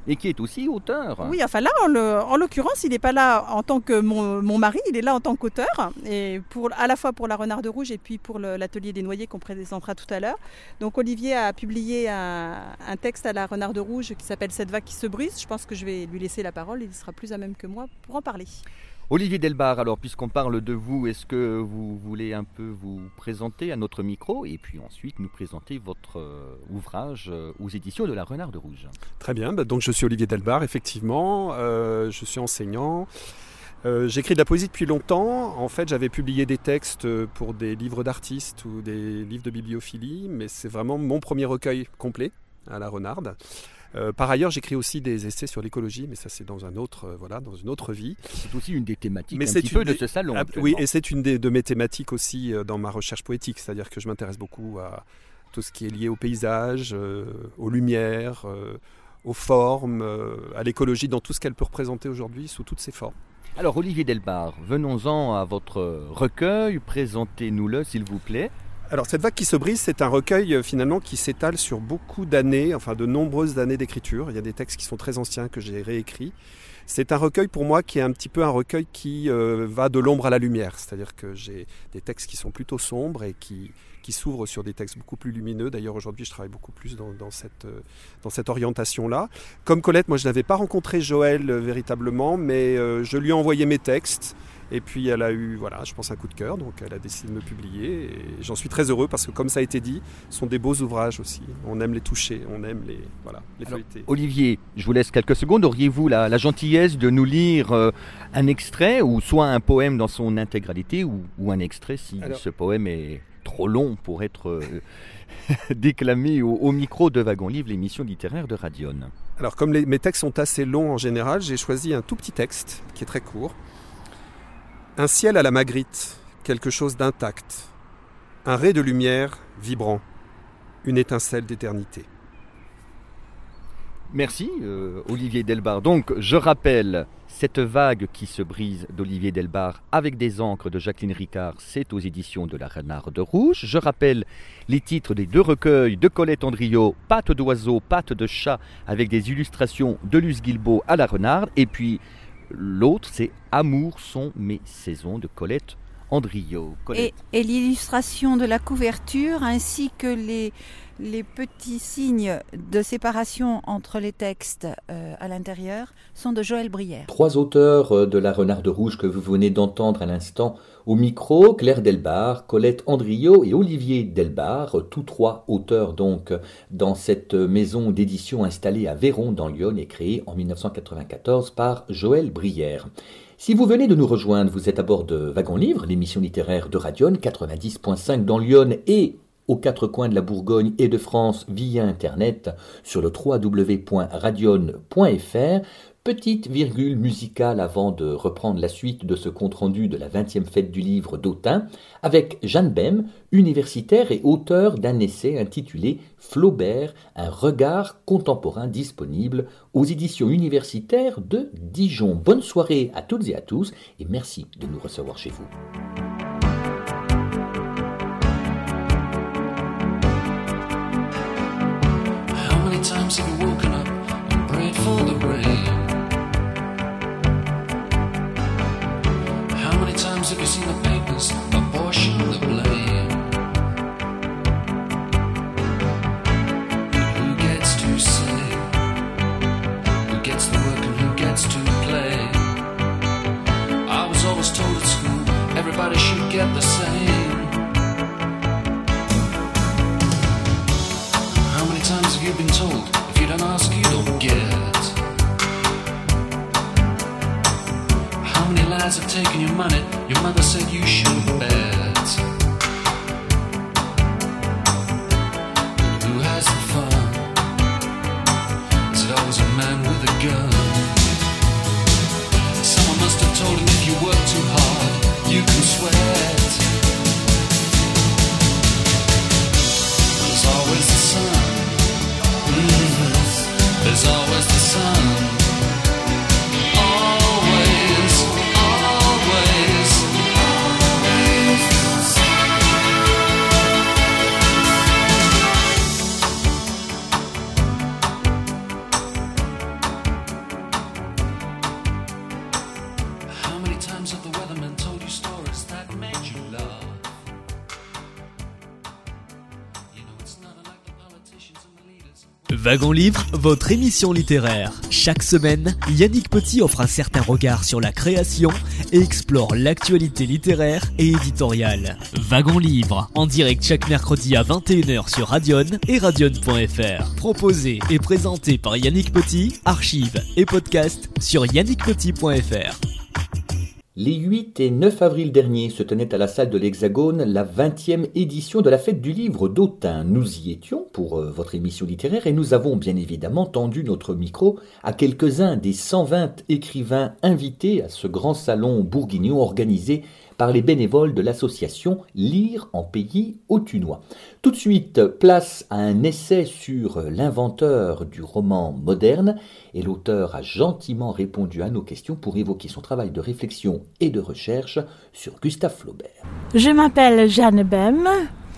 Et qui est aussi auteur. Oui, enfin là, en, le, en l'occurrence, il n'est pas là en tant que mon, mon mari, il est là en tant qu'auteur, et pour, à la fois pour La Renarde Rouge et puis pour le, l'Atelier des Noyers qu'on présentera tout à l'heure. Donc Olivier a publié un, un texte à La Renarde Rouge qui s'appelle « Cette vague qui se brise ». Je pense que je vais lui laisser la parole, il sera plus à même que moi pour en parler. Olivier Delbar, alors puisqu'on parle de vous, est-ce que vous voulez un peu vous présenter à notre micro et puis ensuite nous présenter votre euh, ouvrage euh, aux éditions de La Renarde Rouge? Très bien, bah, donc je suis Olivier Delbar, effectivement, euh, je suis enseignant. Euh, j'écris de la poésie depuis longtemps. En fait, j'avais publié des textes pour des livres d'artistes ou des livres de bibliophilie, mais c'est vraiment mon premier recueil complet à La Renarde. Euh, par ailleurs, j'écris aussi des essais sur l'écologie, mais ça c'est dans un autre, euh, voilà, dans une autre vie. C'est aussi une des thématiques mais un c'est petit une peu de des... ce salon. Ah, oui, et c'est une des, de mes thématiques aussi euh, dans ma recherche poétique, c'est-à-dire que je m'intéresse beaucoup à tout ce qui est lié au paysage, euh, aux lumières, euh, aux formes, euh, à l'écologie, dans tout ce qu'elle peut représenter aujourd'hui sous toutes ses formes. Alors Olivier Delbar, venons-en à votre recueil, présentez-nous-le s'il vous plaît. Alors cette vague qui se brise, c'est un recueil euh, finalement qui s'étale sur beaucoup d'années, enfin de nombreuses années d'écriture. Il y a des textes qui sont très anciens que j'ai réécrits. C'est un recueil pour moi qui est un petit peu un recueil qui euh, va de l'ombre à la lumière. C'est-à-dire que j'ai des textes qui sont plutôt sombres et qui, qui s'ouvrent sur des textes beaucoup plus lumineux. D'ailleurs aujourd'hui je travaille beaucoup plus dans, dans, cette, euh, dans cette orientation-là. Comme Colette, moi je n'avais pas rencontré Joël euh, véritablement, mais euh, je lui ai envoyé mes textes. Et puis elle a eu, voilà, je pense un coup de cœur, donc elle a décidé de me publier. Et j'en suis très heureux parce que, comme ça a été dit, ce sont des beaux ouvrages aussi. On aime les toucher, on aime les, voilà, les Alors, feuilleter. Olivier, je vous laisse quelques secondes. Auriez-vous la, la gentillesse de nous lire euh, un extrait, ou soit un poème dans son intégralité, ou, ou un extrait si Alors... ce poème est trop long pour être euh, déclamé au, au micro de Wagon Livre, l'émission littéraire de Radion. Alors comme les, mes textes sont assez longs en général, j'ai choisi un tout petit texte qui est très court. Un ciel à la Magritte, quelque chose d'intact, un ray de lumière vibrant, une étincelle d'éternité. Merci euh, Olivier Delbar. Donc je rappelle, Cette vague qui se brise d'Olivier Delbar avec des encres de Jacqueline Ricard, c'est aux éditions de La Renarde Rouge. Je rappelle les titres des deux recueils de Colette Andriot, Pattes d'oiseau, Pattes de chat, avec des illustrations de Luce Guilbeault à La Renarde. Et puis l'autre, c'est Amour sont mes saisons de Colette Andriot. Et, et l'illustration de la couverture ainsi que les, les petits signes de séparation entre les textes euh, à l'intérieur sont de Joël Brière. Trois auteurs de La Renarde Rouge que vous venez d'entendre à l'instant au micro, Claire Delbar, Colette Andriot et Olivier Delbar, tous trois auteurs donc dans cette maison d'édition installée à Véron dans l'Yonne et créée en dix-neuf cent quatre-vingt-quatorze par Joël Brière. Si vous venez de nous rejoindre, vous êtes à bord de Wagon Livre, l'émission littéraire de Radion, quatre-vingt-dix point cinq dans l'Yonne et aux quatre coins de la Bourgogne et de France via Internet sur le w w w point radion point f r. Petite virgule musicale avant de reprendre la suite de ce compte-rendu de la vingtième fête du livre d'Autun avec Jeanne Bem, universitaire et auteur d'un essai intitulé Flaubert, un regard contemporain disponible aux éditions universitaires de Dijon. Bonne soirée à toutes et à tous et merci de nous recevoir chez vous. How many times have you woken up and prayed for the rain? How many times have you seen the papers apportion the blame? Who gets to say? Who gets the work and who gets to play? I was always told at school everybody should get the same. How many times have you been told if you don't ask you don't get? How many lads have taken your money? Your mother said you should bet. Who has the fun? Is it always a man with a gun? Someone must have told him if you work too hard, you can sweat. There's always the sun. Mm-hmm. There's always the sun. Wagon Livre, votre émission littéraire. Chaque semaine, Yannick Petit offre un certain regard sur la création et explore l'actualité littéraire et éditoriale. Wagon Livre, en direct chaque mercredi à vingt et une heures sur Radion et radion point f r. Proposé et présenté par Yannick Petit, archives et podcast sur yannick petit point f r. Les huit et neuf avril dernier se tenait à la salle de l'Hexagone la vingtième édition de la fête du livre d'Autun. Nous y étions pour euh, votre émission littéraire et nous avons bien évidemment tendu notre micro à quelques-uns des cent vingt écrivains invités à ce grand salon bourguignon organisé par les bénévoles de l'association Lire en pays autunois. Tout de suite, place à un essai sur l'inventeur du roman moderne et l'auteur a gentiment répondu à nos questions pour évoquer son travail de réflexion et de recherche sur Gustave Flaubert. Je m'appelle Jeanne Bem,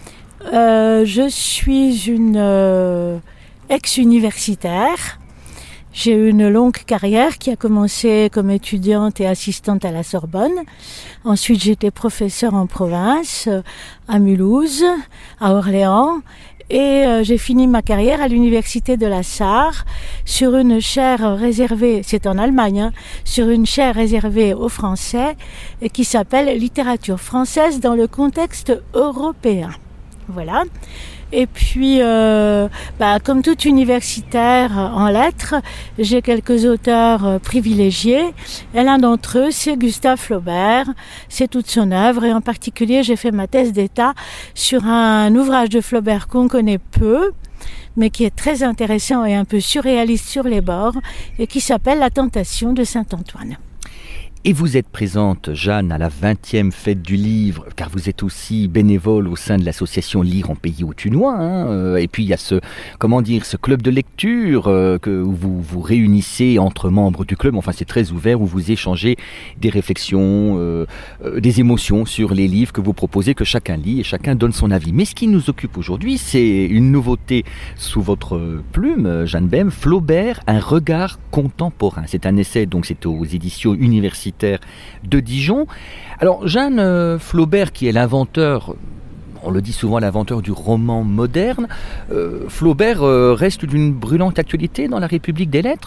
euh, je suis une euh, ex-universitaire. J'ai eu une longue carrière qui a commencé comme étudiante et assistante à la Sorbonne. Ensuite, j'étais professeure en province, à Mulhouse, à Orléans. Et euh, j'ai fini ma carrière à l'université de la Sarre sur une chaire réservée, c'est en Allemagne, hein, sur une chaire réservée aux Français et qui s'appelle littérature française dans le contexte européen. Voilà. Et puis, euh, bah, comme toute universitaire en lettres, j'ai quelques auteurs euh, privilégiés. Et l'un d'entre eux, c'est Gustave Flaubert. C'est toute son œuvre. Et en particulier, j'ai fait ma thèse d'état sur un ouvrage de Flaubert qu'on connaît peu, mais qui est très intéressant et un peu surréaliste sur les bords, et qui s'appelle La Tentation de Saint-Antoine. Et vous êtes présente, Jeanne, à la vingtième fête du livre, car vous êtes aussi bénévole au sein de l'association Lire en pays autunois. Hein, et puis il y a ce, comment dire, ce club de lecture euh, que vous vous réunissez entre membres du club. Enfin, c'est très ouvert où vous échangez des réflexions, euh, euh, des émotions sur les livres que vous proposez, que chacun lit et chacun donne son avis. Mais ce qui nous occupe aujourd'hui, c'est une nouveauté sous votre plume, Jeanne Bem, Flaubert, un regard contemporain. C'est un essai, donc c'est aux éditions universitaires de Dijon. Alors Jeanne euh, Flaubert, qui est l'inventeur, on le dit souvent, l'inventeur du roman moderne, euh, Flaubert euh, reste d'une brûlante actualité dans la République des lettres ?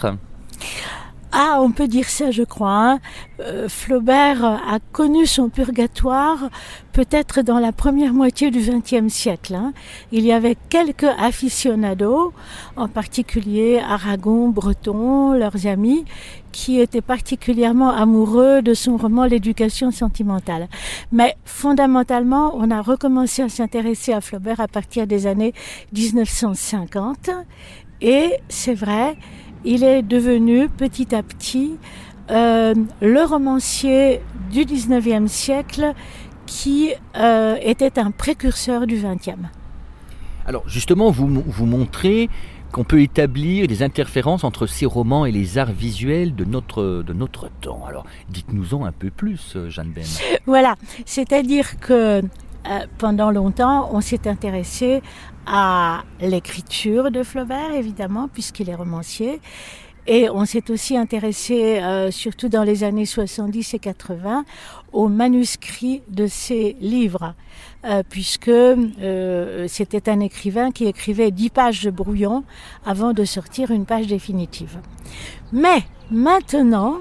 Ah, on peut dire ça, je crois. Hein. Euh, Flaubert a connu son purgatoire peut-être dans la première moitié du vingtième siècle. Hein. Il y avait quelques aficionados, en particulier Aragon, Breton, leurs amis, qui étaient particulièrement amoureux de son roman L'éducation sentimentale. Mais fondamentalement, on a recommencé à s'intéresser à Flaubert à partir des années dix-neuf cent cinquante. Et c'est vrai, il est devenu petit à petit euh, le romancier du dix-neuvième siècle qui euh, était un précurseur du vingtième. Alors justement, vous, vous montrez qu'on peut établir des interférences entre ces romans et les arts visuels de notre, de notre temps. Alors dites-nous-en un peu plus, Jeanne Bem. Voilà, c'est-à-dire que euh, pendant longtemps, on s'est intéressé à l'écriture de Flaubert, évidemment, puisqu'il est romancier. Et on s'est aussi intéressé, euh, surtout dans les années soixante-dix et quatre-vingts, aux manuscrits de ses livres, euh, puisque euh, c'était un écrivain qui écrivait dix pages de brouillon avant de sortir une page définitive. Mais maintenant,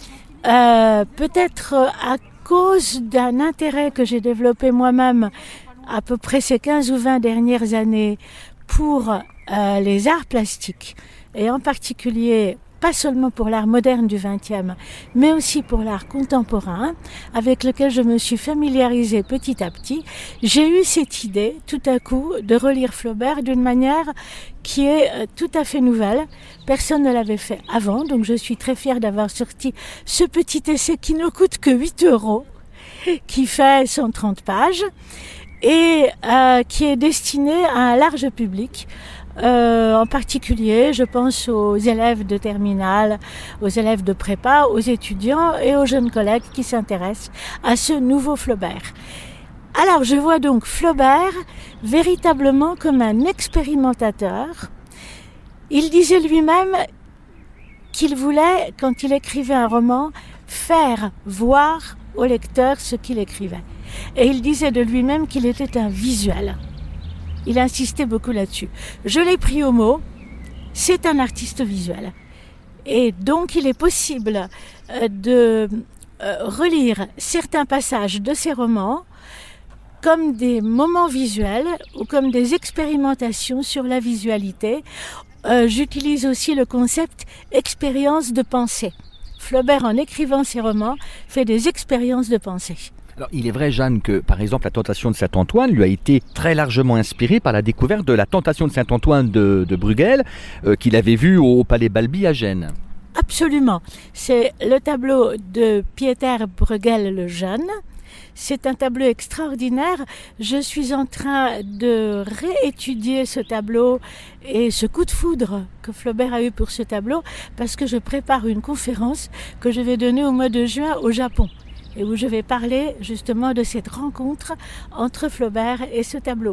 euh, peut-être à cause d'un intérêt que j'ai développé moi-même à peu près ces quinze ou vingt dernières années pour euh, les arts plastiques, et en particulier, pas seulement pour l'art moderne du vingtième, mais aussi pour l'art contemporain, avec lequel je me suis familiarisée petit à petit, j'ai eu cette idée, tout à coup, de relire Flaubert d'une manière qui est euh, tout à fait nouvelle. Personne ne l'avait fait avant, donc je suis très fière d'avoir sorti ce petit essai qui ne coûte que huit euros, qui fait cent trente pages, et euh, qui est destiné à un large public. Euh, en particulier, je pense aux élèves de terminale, aux élèves de prépa, aux étudiants et aux jeunes collègues qui s'intéressent à ce nouveau Flaubert. Alors, je vois donc Flaubert véritablement comme un expérimentateur. Il disait lui-même qu'il voulait, quand il écrivait un roman, faire voir au lecteur ce qu'il écrivait. Et il disait de lui-même qu'il était un visuel. Il insistait beaucoup là-dessus. Je l'ai pris au mot c'est un artiste visuel. Et donc il est possible euh, de euh, relire certains passages de ses romans comme des moments visuels ou comme des expérimentations sur la visualité. Euh, j'utilise aussi le concept expérience de pensée. Flaubert, en écrivant ses romans, fait des expériences de pensée. Alors, il est vrai, Jeanne, que par exemple la Tentation de Saint-Antoine lui a été très largement inspirée par la découverte de la Tentation de Saint-Antoine de, de Bruegel, euh, qu'il avait vue au Palais Balbi à Gênes. Absolument. C'est le tableau de Pieter Bruegel le Jeune. C'est un tableau extraordinaire. Je suis en train de réétudier ce tableau et ce coup de foudre que Flaubert a eu pour ce tableau parce que je prépare une conférence que je vais donner au mois de juin au Japon et où je vais parler justement de cette rencontre entre Flaubert et ce tableau.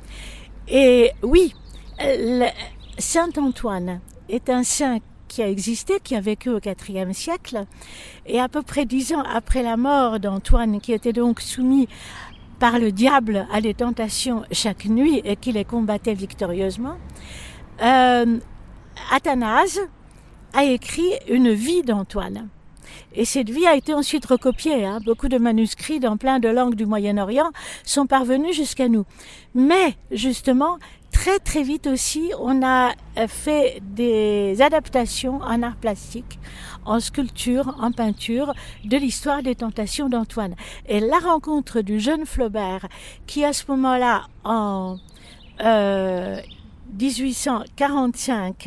Et oui, Saint-Antoine est un saint qui a existé, qui a vécu au quatrième siècle, et à peu près dix ans après la mort d'Antoine, qui était donc soumis par le diable à des tentations chaque nuit et qui les combattait victorieusement, euh, Athanase a écrit une vie d'Antoine. Et cette vie a été ensuite recopiée. Hein. Beaucoup de manuscrits dans plein de langues du Moyen-Orient sont parvenus jusqu'à nous. Mais justement, très très vite aussi, on a fait des adaptations en art plastique, en sculpture, en peinture, de l'histoire des tentations d'Antoine. Et la rencontre du jeune Flaubert, qui à ce moment-là, en euh, dix-huit cent quarante-cinq,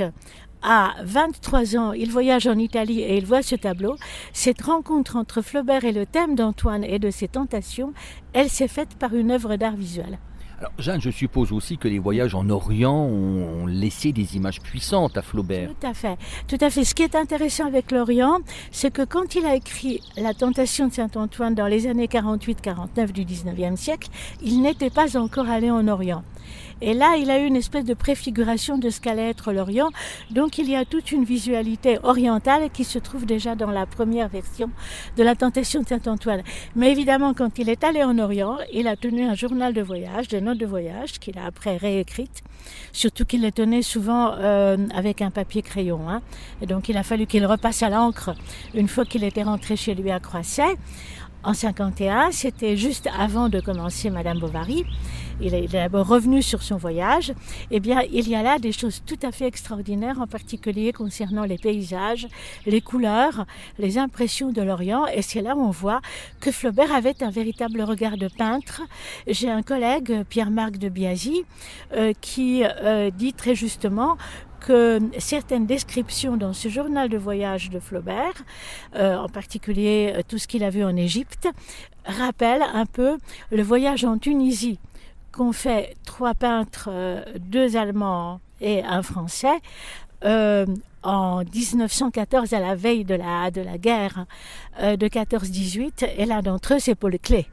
à vingt-trois ans, il voyage en Italie et il voit ce tableau. Cette rencontre entre Flaubert et le thème d'Antoine et de ses tentations, elle s'est faite par une œuvre d'art visuel. Alors, Jeanne, je suppose aussi que les voyages en Orient ont laissé des images puissantes à Flaubert. Tout à fait. Tout à fait. Ce qui est intéressant avec l'Orient, c'est que quand il a écrit La Tentation de Saint-Antoine dans les années quarante-huit quarante-neuf du dix-neuvième siècle, il n'était pas encore allé en Orient. Et là, il a eu une espèce de préfiguration de ce qu'allait être l'Orient. Donc, il y a toute une visualité orientale qui se trouve déjà dans la première version de La Tentation de Saint-Antoine. Mais évidemment, quand il est allé en Orient, il a tenu un journal de voyage, des notes de voyage, qu'il a après réécrites. Surtout qu'il les tenait souvent euh, avec un papier crayon. Hein. Et donc, il a fallu qu'il repasse à l'encre une fois qu'il était rentré chez lui à Croisset. En cinquante et un, c'était juste avant de commencer Madame Bovary. Il est d'abord revenu sur son voyage. Eh bien, il y a là des choses tout à fait extraordinaires, en particulier concernant les paysages, les couleurs, les impressions de l'Orient. Et c'est là où on voit que Flaubert avait un véritable regard de peintre. J'ai un collègue, Pierre-Marc de Biasy, euh, qui euh, dit très justement que certaines descriptions dans ce journal de voyage de Flaubert, euh, en particulier euh, tout ce qu'il a vu en Égypte, rappellent un peu le voyage en Tunisie qu'ont fait trois peintres, euh, deux Allemands et un Français, euh, en dix-neuf cent quatorze, à la veille de la, de la guerre euh, de quatorze dix-huit, et l'un d'entre eux, c'est Paul Klee.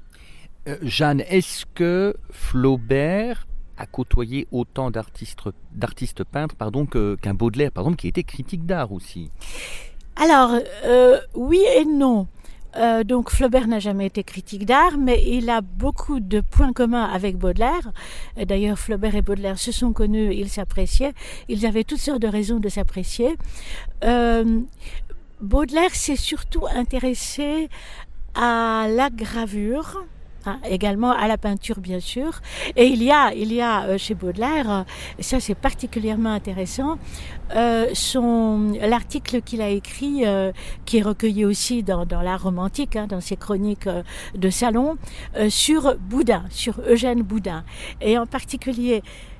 Euh, Jeanne, est-ce que Flaubert a côtoyé autant d'artistes, d'artistes peintres pardon, que, qu'un Baudelaire, par exemple, qui était critique d'art aussi? Alors, euh, oui et non. Euh, donc Flaubert n'a jamais été critique d'art, mais il a beaucoup de points communs avec Baudelaire. Et d'ailleurs, Flaubert et Baudelaire se sont connus, ils s'appréciaient. Ils avaient toutes sortes de raisons de s'apprécier. Euh, Baudelaire s'est surtout intéressé à la gravure, hein, également à la peinture bien sûr. Et il y a, il y a euh, chez Baudelaire, euh, ça c'est particulièrement intéressant, euh, son l'article qu'il a écrit, euh, qui est recueilli aussi dans, dans l'art romantique, hein, dans ses chroniques euh, de salon, euh, sur Boudin, sur Eugène Boudin, et en particulier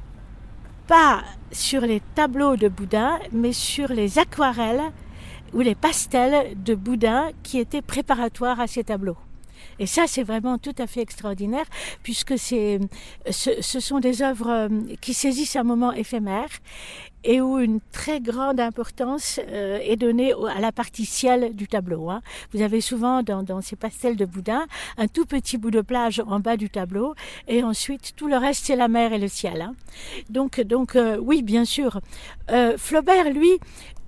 pas sur les tableaux de Boudin, mais sur les aquarelles ou les pastels de Boudin qui étaient préparatoires à ces tableaux. Et ça, c'est vraiment tout à fait extraordinaire, puisque c'est, ce, ce sont des œuvres qui saisissent un moment éphémère et où une très grande importance euh, est donnée à la partie ciel du tableau. Hein. Vous avez souvent dans, dans ces pastels de Boudin un tout petit bout de plage en bas du tableau, et ensuite tout le reste c'est la mer et le ciel. Hein. Donc, donc euh, oui, bien sûr. Euh, Flaubert, lui,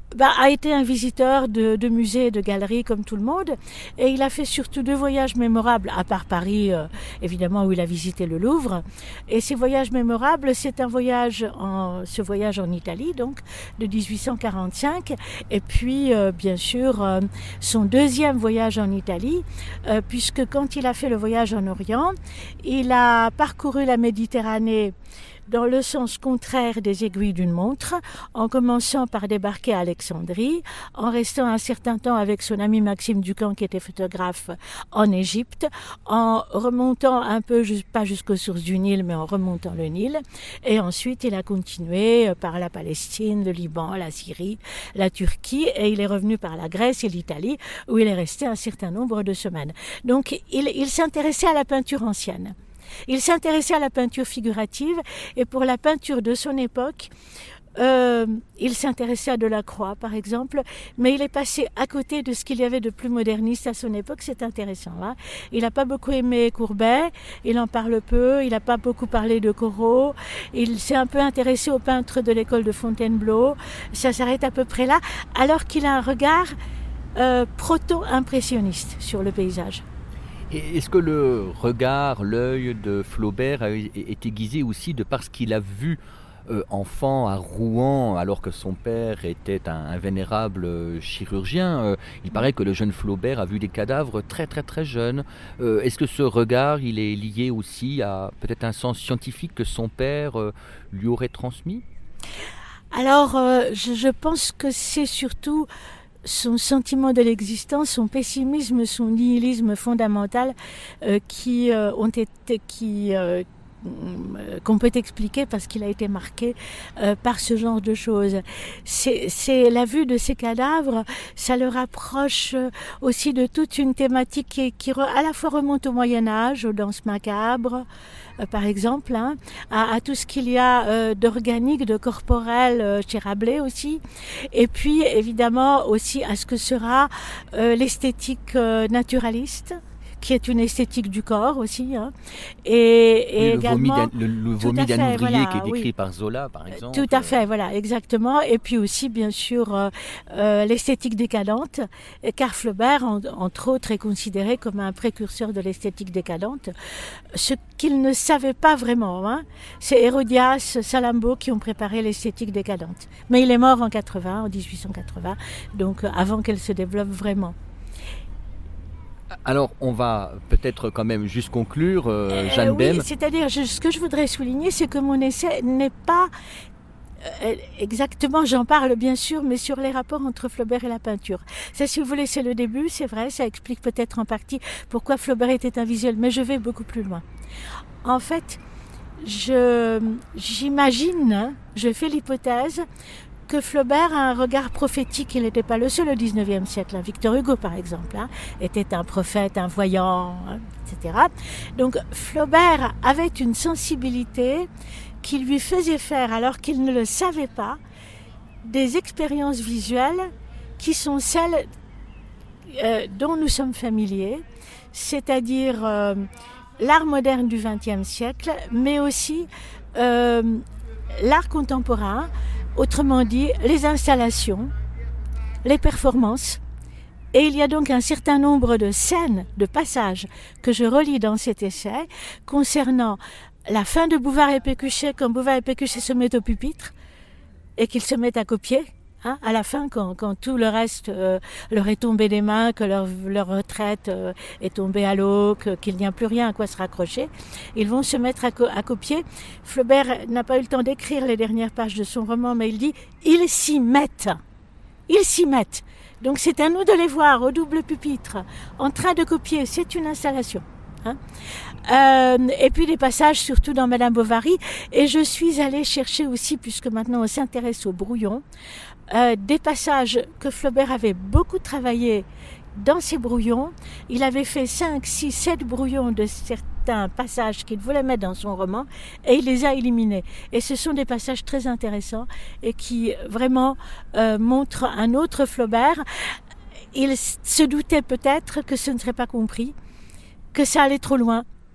bah, a été un visiteur de, de musées et de galeries comme tout le monde, et il a fait surtout deux voyages mémorables, à part Paris, euh, évidemment, où il a visité le Louvre. Et ces voyages mémorables, c'est un voyage, en, ce voyage en Italie, donc, de dix-huit cent quarante-cinq, et puis, euh, bien sûr, euh, son deuxième voyage en Italie, euh, puisque quand il a fait le voyage en Orient, il a parcouru la Méditerranée dans le sens contraire des aiguilles d'une montre, en commençant par débarquer à Alexandrie, en restant un certain temps avec son ami Maxime Ducamp, qui était photographe, en Égypte, en remontant un peu, pas jusqu'aux sources du Nil, mais en remontant le Nil. Et ensuite, il a continué par la Palestine, le Liban, la Syrie, la Turquie, et il est revenu par la Grèce et l'Italie, où il est resté un certain nombre de semaines. Donc, il, il s'intéressait à la peinture ancienne. Il s'intéressait à la peinture figurative, et pour la peinture de son époque, euh, il s'intéressait à Delacroix, par exemple, mais il est passé à côté de ce qu'il y avait de plus moderniste à son époque. C'est intéressant. Hein. Il n'a pas beaucoup aimé Courbet, il en parle peu, il n'a pas beaucoup parlé de Corot, il s'est un peu intéressé aux peintres de l'école de Fontainebleau. Ça s'arrête à peu près là, alors qu'il a un regard euh, proto-impressionniste sur le paysage. Et est-ce que le regard, l'œil de Flaubert a été aiguisé aussi de par ce qu'il a vu euh, enfant à Rouen, alors que son père était un, un vénérable chirurgien? euh, Il paraît que le jeune Flaubert a vu des cadavres très très très jeunes. Euh, est-ce que ce regard, il est lié aussi à peut-être un sens scientifique que son père euh, lui aurait transmis? Alors, euh, je, je pense que c'est surtout son sentiment de l'existence, son pessimisme, son nihilisme fondamental euh, qui euh, ont été, qui euh, qu'on peut expliquer parce qu'il a été marqué euh, par ce genre de choses. C'est, c'est la vue de ces cadavres, ça le rapproche aussi de toute une thématique qui, qui à la fois remonte au Moyen-Âge, aux danses macabres, euh, par exemple, hein, à, à tout ce qu'il y a euh, d'organique, de corporel euh, chez Rabelais aussi, et puis évidemment aussi à ce que sera euh, l'esthétique euh, naturaliste, qui est une esthétique du corps aussi, hein. et, et oui, également le, le vomi d'un ouvrier voilà, qui est décrit oui. par Zola, par exemple. Tout à fait, voilà, exactement. Et puis aussi, bien sûr, euh, euh, l'esthétique décadente, car Flaubert, en, entre autres, est considéré comme un précurseur de l'esthétique décadente. Ce qu'il ne savait pas vraiment, hein, c'est Hérodias, Salammbô qui ont préparé l'esthétique décadente. Mais il est mort en quatre-vingts, en dix-huit cent quatre-vingts, donc avant qu'elle se développe vraiment. Alors, on va peut-être quand même juste conclure, euh, Jeanne euh, oui, Bem. C'est-à-dire, je, ce que je voudrais souligner, c'est que mon essai n'est pas euh, exactement, j'en parle bien sûr, mais sur les rapports entre Flaubert et la peinture. Ça, si vous voulez, c'est le début, c'est vrai, ça explique peut-être en partie pourquoi Flaubert était un visuel, mais je vais beaucoup plus loin. En fait, je, j'imagine, hein, je fais l'hypothèse que Flaubert a un regard prophétique. Il n'était pas le seul au dix-neuvième siècle. Victor Hugo, par exemple, hein, était un prophète, un voyant, hein, et cetera. Donc Flaubert avait une sensibilité qui lui faisait faire, alors qu'il ne le savait pas, des expériences visuelles qui sont celles euh, dont nous sommes familiers, c'est-à-dire euh, l'art moderne du vingtième siècle, mais aussi euh, l'art contemporain. Autrement dit, les installations, les performances. Et il y a donc un certain nombre de scènes, de passages que je relis dans cet essai concernant la fin de Bouvard et Pécuchet, quand Bouvard et Pécuchet se mettent au pupitre et qu'ils se mettent à copier. Hein, à la fin, quand, quand tout le reste euh, leur est tombé des mains, que leur, leur retraite euh, est tombée à l'eau, que, qu'il n'y a plus rien à quoi se raccrocher, ils vont se mettre à, co- à copier. Flaubert n'a pas eu le temps d'écrire les dernières pages de son roman, mais il dit « ils s'y mettent ». Ils s'y mettent. Donc c'est à nous de les voir au double pupitre, en train de copier. C'est une installation. Hein. Euh, et puis des passages surtout dans Madame Bovary. Et je suis allée chercher aussi, puisque maintenant on s'intéresse au brouillon, Euh, des passages que Flaubert avait beaucoup travaillé dans ses brouillons. Il avait fait cinq, six, sept brouillons de certains passages qu'il voulait mettre dans son roman et il les a éliminés. Et ce sont des passages très intéressants et qui vraiment euh, montrent un autre Flaubert. Il se doutait peut-être que ce ne serait pas compris, que ça allait trop loin,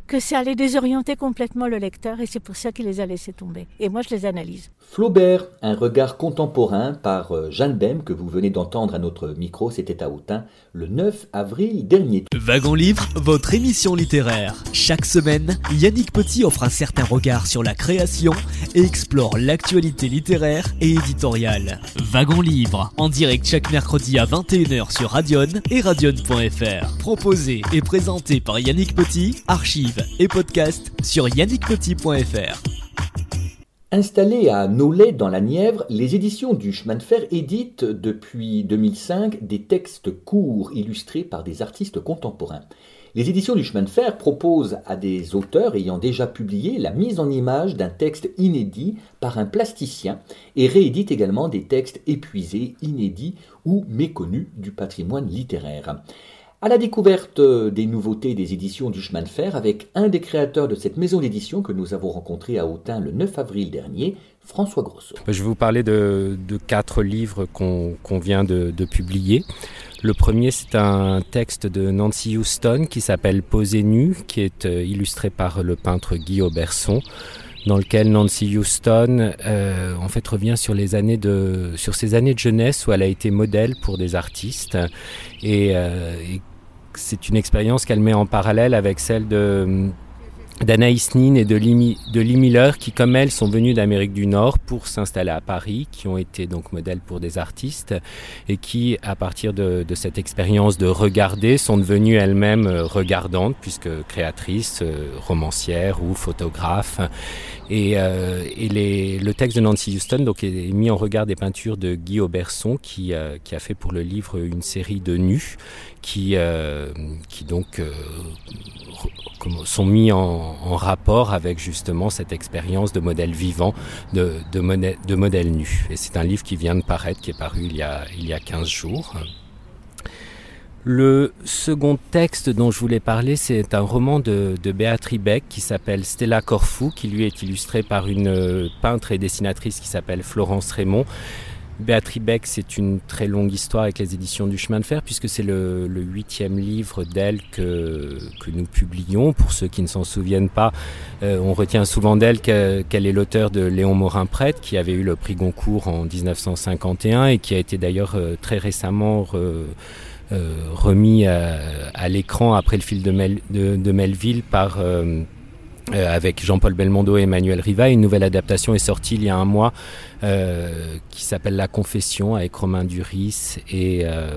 que ça allait désorienter complètement le lecteur et c'est pour ça qu'il les a laissés tomber. Et moi, je les analyse. Flaubert, un regard contemporain par Jeanne Bem, que vous venez d'entendre à notre micro, c'était à Autun, le neuf avril dernier. Wagon Livre, votre émission littéraire. Chaque semaine, Yannick Petit offre un certain regard sur la création et explore l'actualité littéraire et éditoriale. Wagon Livre, en direct chaque mercredi à vingt et une heures sur Radion et radion point f r. Proposé et présenté par Yannick Petit, archives et podcast sur yannick petit point f r. Installées à Nolay dans la Nièvre, les éditions du Chemin de Fer éditent depuis deux mille cinq des textes courts illustrés par des artistes contemporains. Les éditions du Chemin de Fer proposent à des auteurs ayant déjà publié la mise en image d'un texte inédit par un plasticien et rééditent également des textes épuisés, inédits ou méconnus du patrimoine littéraire. À la découverte des nouveautés des éditions du Chemin de Fer avec un des créateurs de cette maison d'édition que nous avons rencontré à Autun le neuf avril dernier, François Grosso. Je vais vous parler de, de quatre livres qu'on, qu'on vient de, de publier. Le premier, c'est un texte de Nancy Houston qui s'appelle Posé nu, qui est illustré par le peintre Guy Auberson, dans lequel Nancy Houston euh, en fait revient sur les années de sur ses années de jeunesse où elle a été modèle pour des artistes et, euh, et c'est une expérience qu'elle met en parallèle avec celle de d'Anaïs Nin et de Lee, de Lee Miller qui, comme elle, sont venus d'Amérique du Nord pour s'installer à Paris, qui ont été donc modèles pour des artistes et qui, à partir de, de cette expérience de regarder, sont devenues elles-mêmes regardantes puisque créatrices, romancières ou photographes. Et, euh, et les, le texte de Nancy Houston donc, est mis en regard des peintures de Guy Auberson qui, euh, qui a fait pour le livre une série de nus qui, euh, qui donc euh, sont mis en, en rapport avec justement cette expérience de modèle vivant, de, de, modèle, de modèle nu. Et c'est un livre qui vient de paraître, qui est paru il y a, il y a quinze jours. Le second texte dont je voulais parler, c'est un roman de, de Béatrice Beck qui s'appelle Stella Corfou, qui lui est illustré par une peintre et dessinatrice qui s'appelle Florence Raymond. Béatrice Beck, c'est une très longue histoire avec les éditions du Chemin de Fer, puisque c'est le, le huitième livre d'elle que, que nous publions. Pour ceux qui ne s'en souviennent pas, euh, on retient souvent d'elle que, qu'elle est l'auteur de Léon Morin-Prête, qui avait eu le prix Goncourt en dix-neuf cent cinquante et un et qui a été d'ailleurs euh, très récemment re, euh, remis à, à l'écran après le film de, Mel, de, de Melville par... Euh, Euh, avec Jean-Paul Belmondo et Emmanuel Riva. Une nouvelle adaptation est sortie il y a un mois euh, qui s'appelle La Confession avec Romain Duris et euh,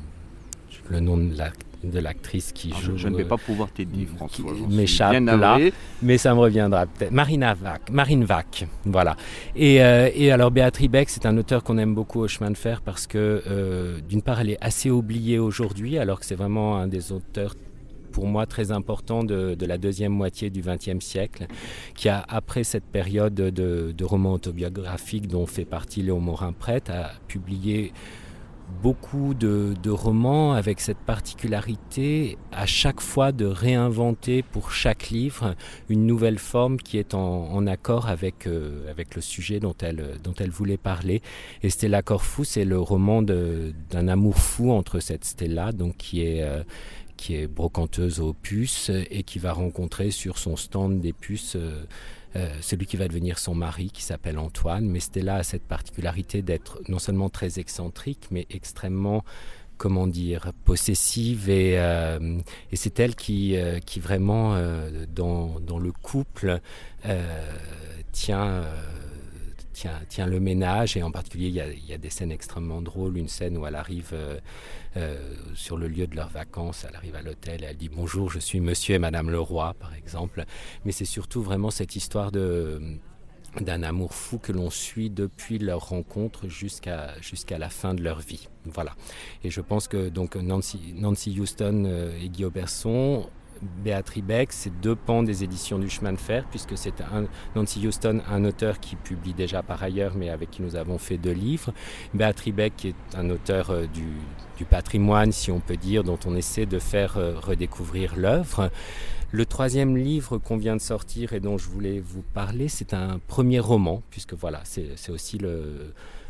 le nom de, la, de l'actrice qui ah, joue. Je ne vais pas pouvoir t'aider, François. Qui m'échappe là, mais ça me reviendra peut-être. Marina Vac, Marine Vac, voilà. Et, euh, et alors Béatrice Beck, c'est un auteur qu'on aime beaucoup au Chemin de Fer parce que euh, d'une part, elle est assez oubliée aujourd'hui, alors que c'est vraiment un des auteurs pour moi très important de, de la deuxième moitié du vingtième siècle, qui a, après cette période de, de romans autobiographiques dont fait partie Léon Morin-Prête, a publié beaucoup de, de romans avec cette particularité à chaque fois de réinventer pour chaque livre une nouvelle forme qui est en, en accord avec, euh, avec le sujet dont elle, dont elle voulait parler. Et Stella Corfou, c'est le roman de, d'un amour fou entre cette Stella, donc qui est... Euh, qui est brocanteuse aux puces et qui va rencontrer sur son stand des puces euh, euh, celui qui va devenir son mari, qui s'appelle Antoine. Mais Stella a cette particularité d'être non seulement très excentrique, mais extrêmement, comment dire, possessive. Et, euh, et c'est elle qui, euh, qui vraiment, euh, dans, dans le couple, euh, tient... Euh, Tient, tient le ménage, et en particulier il y, a, il y a des scènes extrêmement drôles, une scène où elle arrive euh, euh, sur le lieu de leurs vacances, elle arrive à l'hôtel et elle dit bonjour, je suis monsieur et madame Leroy par exemple, mais c'est surtout vraiment cette histoire de, d'un amour fou que l'on suit depuis leur rencontre jusqu'à, jusqu'à la fin de leur vie, voilà. Et je pense que donc Nancy, Nancy Houston et Guy Auberson, Béatrice Beck, c'est deux pans des éditions du Chemin de Fer, puisque c'est un, Nancy Houston, un auteur qui publie déjà par ailleurs, mais avec qui nous avons fait deux livres. Béatrice Beck, qui est un auteur euh, du, du patrimoine, si on peut dire, dont on essaie de faire euh, redécouvrir l'œuvre. Le troisième livre qu'on vient de sortir et dont je voulais vous parler, c'est un premier roman, puisque voilà, c'est, c'est aussi le...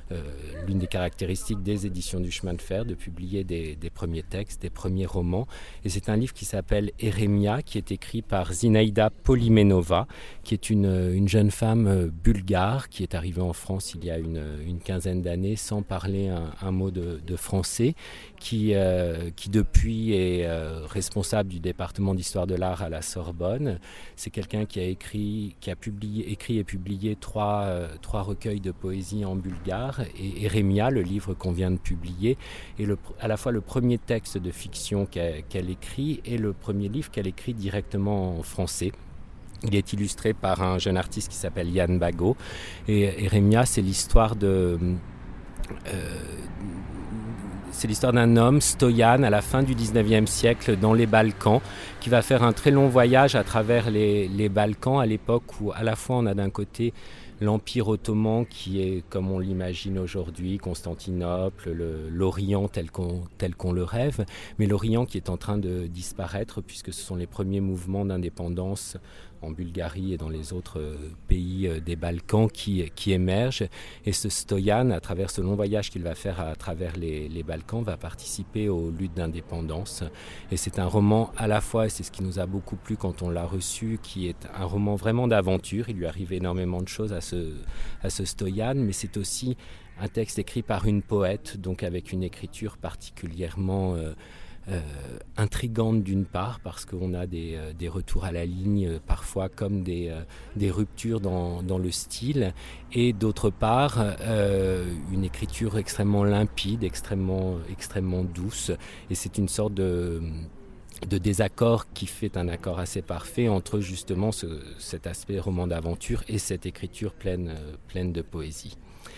euh, l'une des caractéristiques des éditions du chemin de fer, de publier des, des premiers textes, des premiers romans. Et c'est un livre qui s'appelle Eremia, qui est écrit par Zinaïda Polimenova, qui est une, une jeune femme bulgare qui est arrivée en France il y a une, une quinzaine d'années sans parler un, un mot de, de français, qui, euh, qui depuis est euh, responsable du département d'histoire de l'art à la Sorbonne. C'est quelqu'un qui a écrit, qui a publié, écrit et publié trois, euh, trois recueils de poésie en bulgare. Et Eremia, le livre qu'on vient de publier, est le, à la fois le premier texte de fiction qu'elle, qu'elle écrit et le premier livre qu'elle écrit directement en français. Il est illustré par un jeune artiste qui s'appelle Jan Bago. Et Eremia, c'est l'histoire de... Euh, c'est l'histoire d'un homme, Stoyan, à la fin du dix-neuvième siècle, dans les Balkans, qui va faire un très long voyage à travers les, les Balkans, à l'époque où à la fois on a d'un côté l'Empire ottoman qui est, comme on l'imagine aujourd'hui, Constantinople, le, l'Orient tel qu'on, tel qu'on le rêve, mais l'Orient qui est en train de disparaître puisque ce sont les premiers mouvements d'indépendance en Bulgarie et dans les autres pays des Balkans qui, qui émergent. Et ce Stoyan, à travers ce long voyage qu'il va faire à travers les, les Balkans, va participer aux luttes d'indépendance. Et c'est un roman à la fois, et c'est ce qui nous a beaucoup plu quand on l'a reçu, qui est un roman vraiment d'aventure. Il lui arrive énormément de choses à ce, à ce Stoyan, mais c'est aussi un texte écrit par une poète, donc avec une écriture particulièrement... Euh, Euh, intrigante d'une part parce qu'on a des, euh, des retours à la ligne euh, parfois comme des, euh, des ruptures dans, dans le style et d'autre part euh, une écriture extrêmement limpide, extrêmement, extrêmement douce et c'est une sorte de, de désaccord qui fait un accord assez parfait entre justement ce, cet aspect roman d'aventure et cette écriture pleine, euh, pleine de poésie.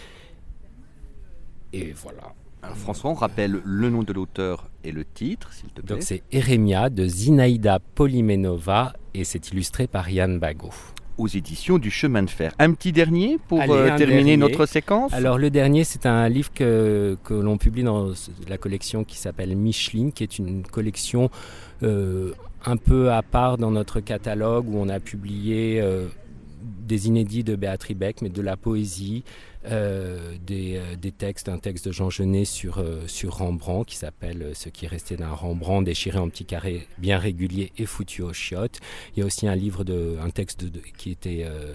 Et voilà. Alors François, on rappelle le nom de l'auteur et le titre, s'il te plaît. Donc c'est Eremia de Zinaïda Polimenova et c'est illustré par Jan Bago. Aux éditions du Chemin de Fer. Un petit dernier pour Allez, euh, terminer dernier. notre séquence. Alors le dernier, c'est un livre que, que l'on publie dans la collection qui s'appelle Micheline, qui est une collection euh, un peu à part dans notre catalogue où on a publié euh, des inédits de Beatrice Beck, mais de la poésie, euh, des, euh, des textes, un texte de Jean Genet sur, euh, sur Rembrandt qui s'appelle « Ce qui est resté d'un Rembrandt déchiré en petits carrés bien réguliers et foutu aux chiottes ». Il y a aussi un livre, de, un texte de, de, qui était euh,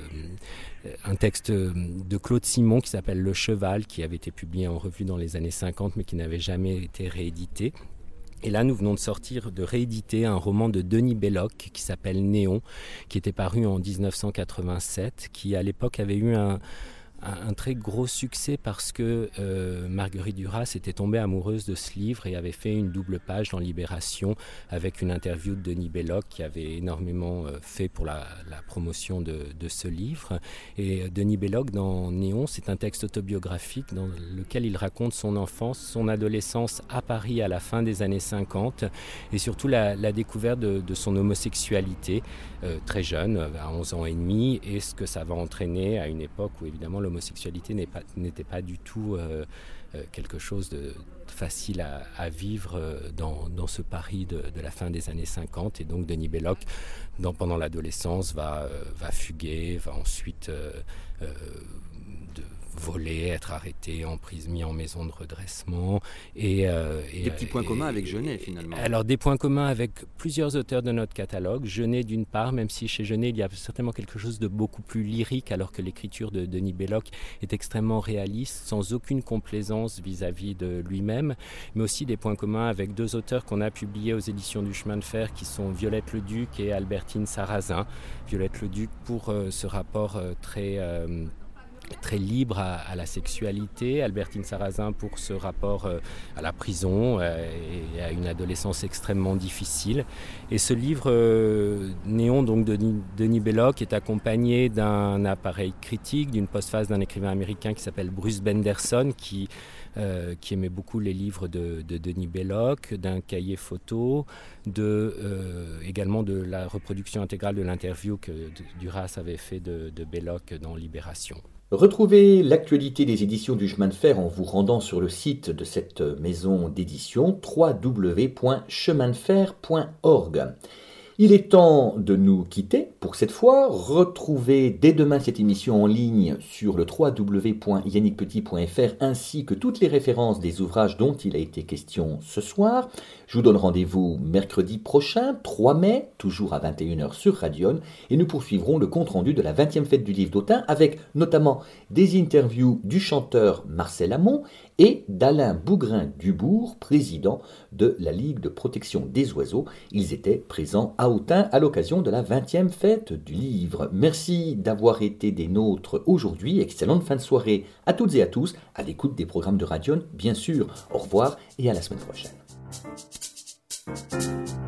un texte de Claude Simon qui s'appelle « Le Cheval » qui avait été publié en revue dans les années cinquante mais qui n'avait jamais été réédité. Et là, nous venons de sortir, de rééditer un roman de Denis Belloc qui s'appelle Néon, qui était paru en dix-neuf cent quatre-vingt-sept, qui à l'époque avait eu un, un, un très gros succès parce que euh, Marguerite Duras était tombée amoureuse de ce livre et avait fait une double page dans Libération avec une interview de Denis Belloc qui avait énormément euh, fait pour la, la promotion de, de ce livre. Et euh, Denis Belloc, dans Néon, c'est un texte autobiographique dans lequel il raconte son enfance, son adolescence à Paris à la fin des années cinquante et surtout la, la découverte de, de son homosexualité euh, très jeune, à onze ans et demi, et ce que ça va entraîner à une époque où évidemment l'homosexualité n'est pas, n'était pas du tout euh, euh, quelque chose de facile à, à vivre dans, dans ce Paris de, de la fin des années cinquante. Et donc Denis Belloc, dans, pendant l'adolescence, va, euh, va fuguer, va ensuite euh, euh, de voler, être arrêté, en prise, mis en maison de redressement. Et, euh, et, des petits points et, communs avec Genet, finalement. Alors, des points communs avec plusieurs auteurs de notre catalogue. Genet, d'une part, même si chez Genet, il y a certainement quelque chose de beaucoup plus lyrique, alors que l'écriture de Denis Belloc est extrêmement réaliste, sans aucune complaisance vis-à-vis de lui-même, mais aussi des points communs avec deux auteurs qu'on a publiés aux éditions du Chemin de Fer, qui sont Violette Leduc et Albertine Sarrazin. Violette Leduc pour euh, ce rapport euh, très... Euh, très libre à, à la sexualité, Albertine Sarrazin pour ce rapport euh, à la prison euh, et à une adolescence extrêmement difficile. Et ce livre euh, Néon donc de Denis, Denis Belloc est accompagné d'un appareil critique, d'une postface d'un écrivain américain qui s'appelle Bruce Benderson qui Euh, qui aimait beaucoup les livres de, de Denis Belloc, d'un cahier photo, de, euh, également de la reproduction intégrale de l'interview que Duras avait fait de, de Belloc dans Libération. Retrouvez l'actualité des éditions du Chemin de Fer en vous rendant sur le site de cette maison d'édition w w w point chemin de fer point org. Il est temps de nous quitter pour cette fois. Retrouvez dès demain cette émission en ligne sur le w w w point yannick petit point f r ainsi que toutes les références des ouvrages dont il a été question ce soir. Je vous donne rendez-vous mercredi prochain, trois mai, toujours à vingt et une heures sur Radion, et nous poursuivrons le compte-rendu de la vingtième fête du livre d'Autun avec notamment des interviews du chanteur Marcel Amont et d'Alain Bougrain-Dubourg, président de la Ligue de protection des oiseaux. Ils étaient présents à Autun à l'occasion de la vingtième fête du livre. Merci d'avoir été des nôtres aujourd'hui. Excellente fin de soirée à toutes et à tous, à l'écoute des programmes de Radion, bien sûr. Au revoir et à la semaine prochaine.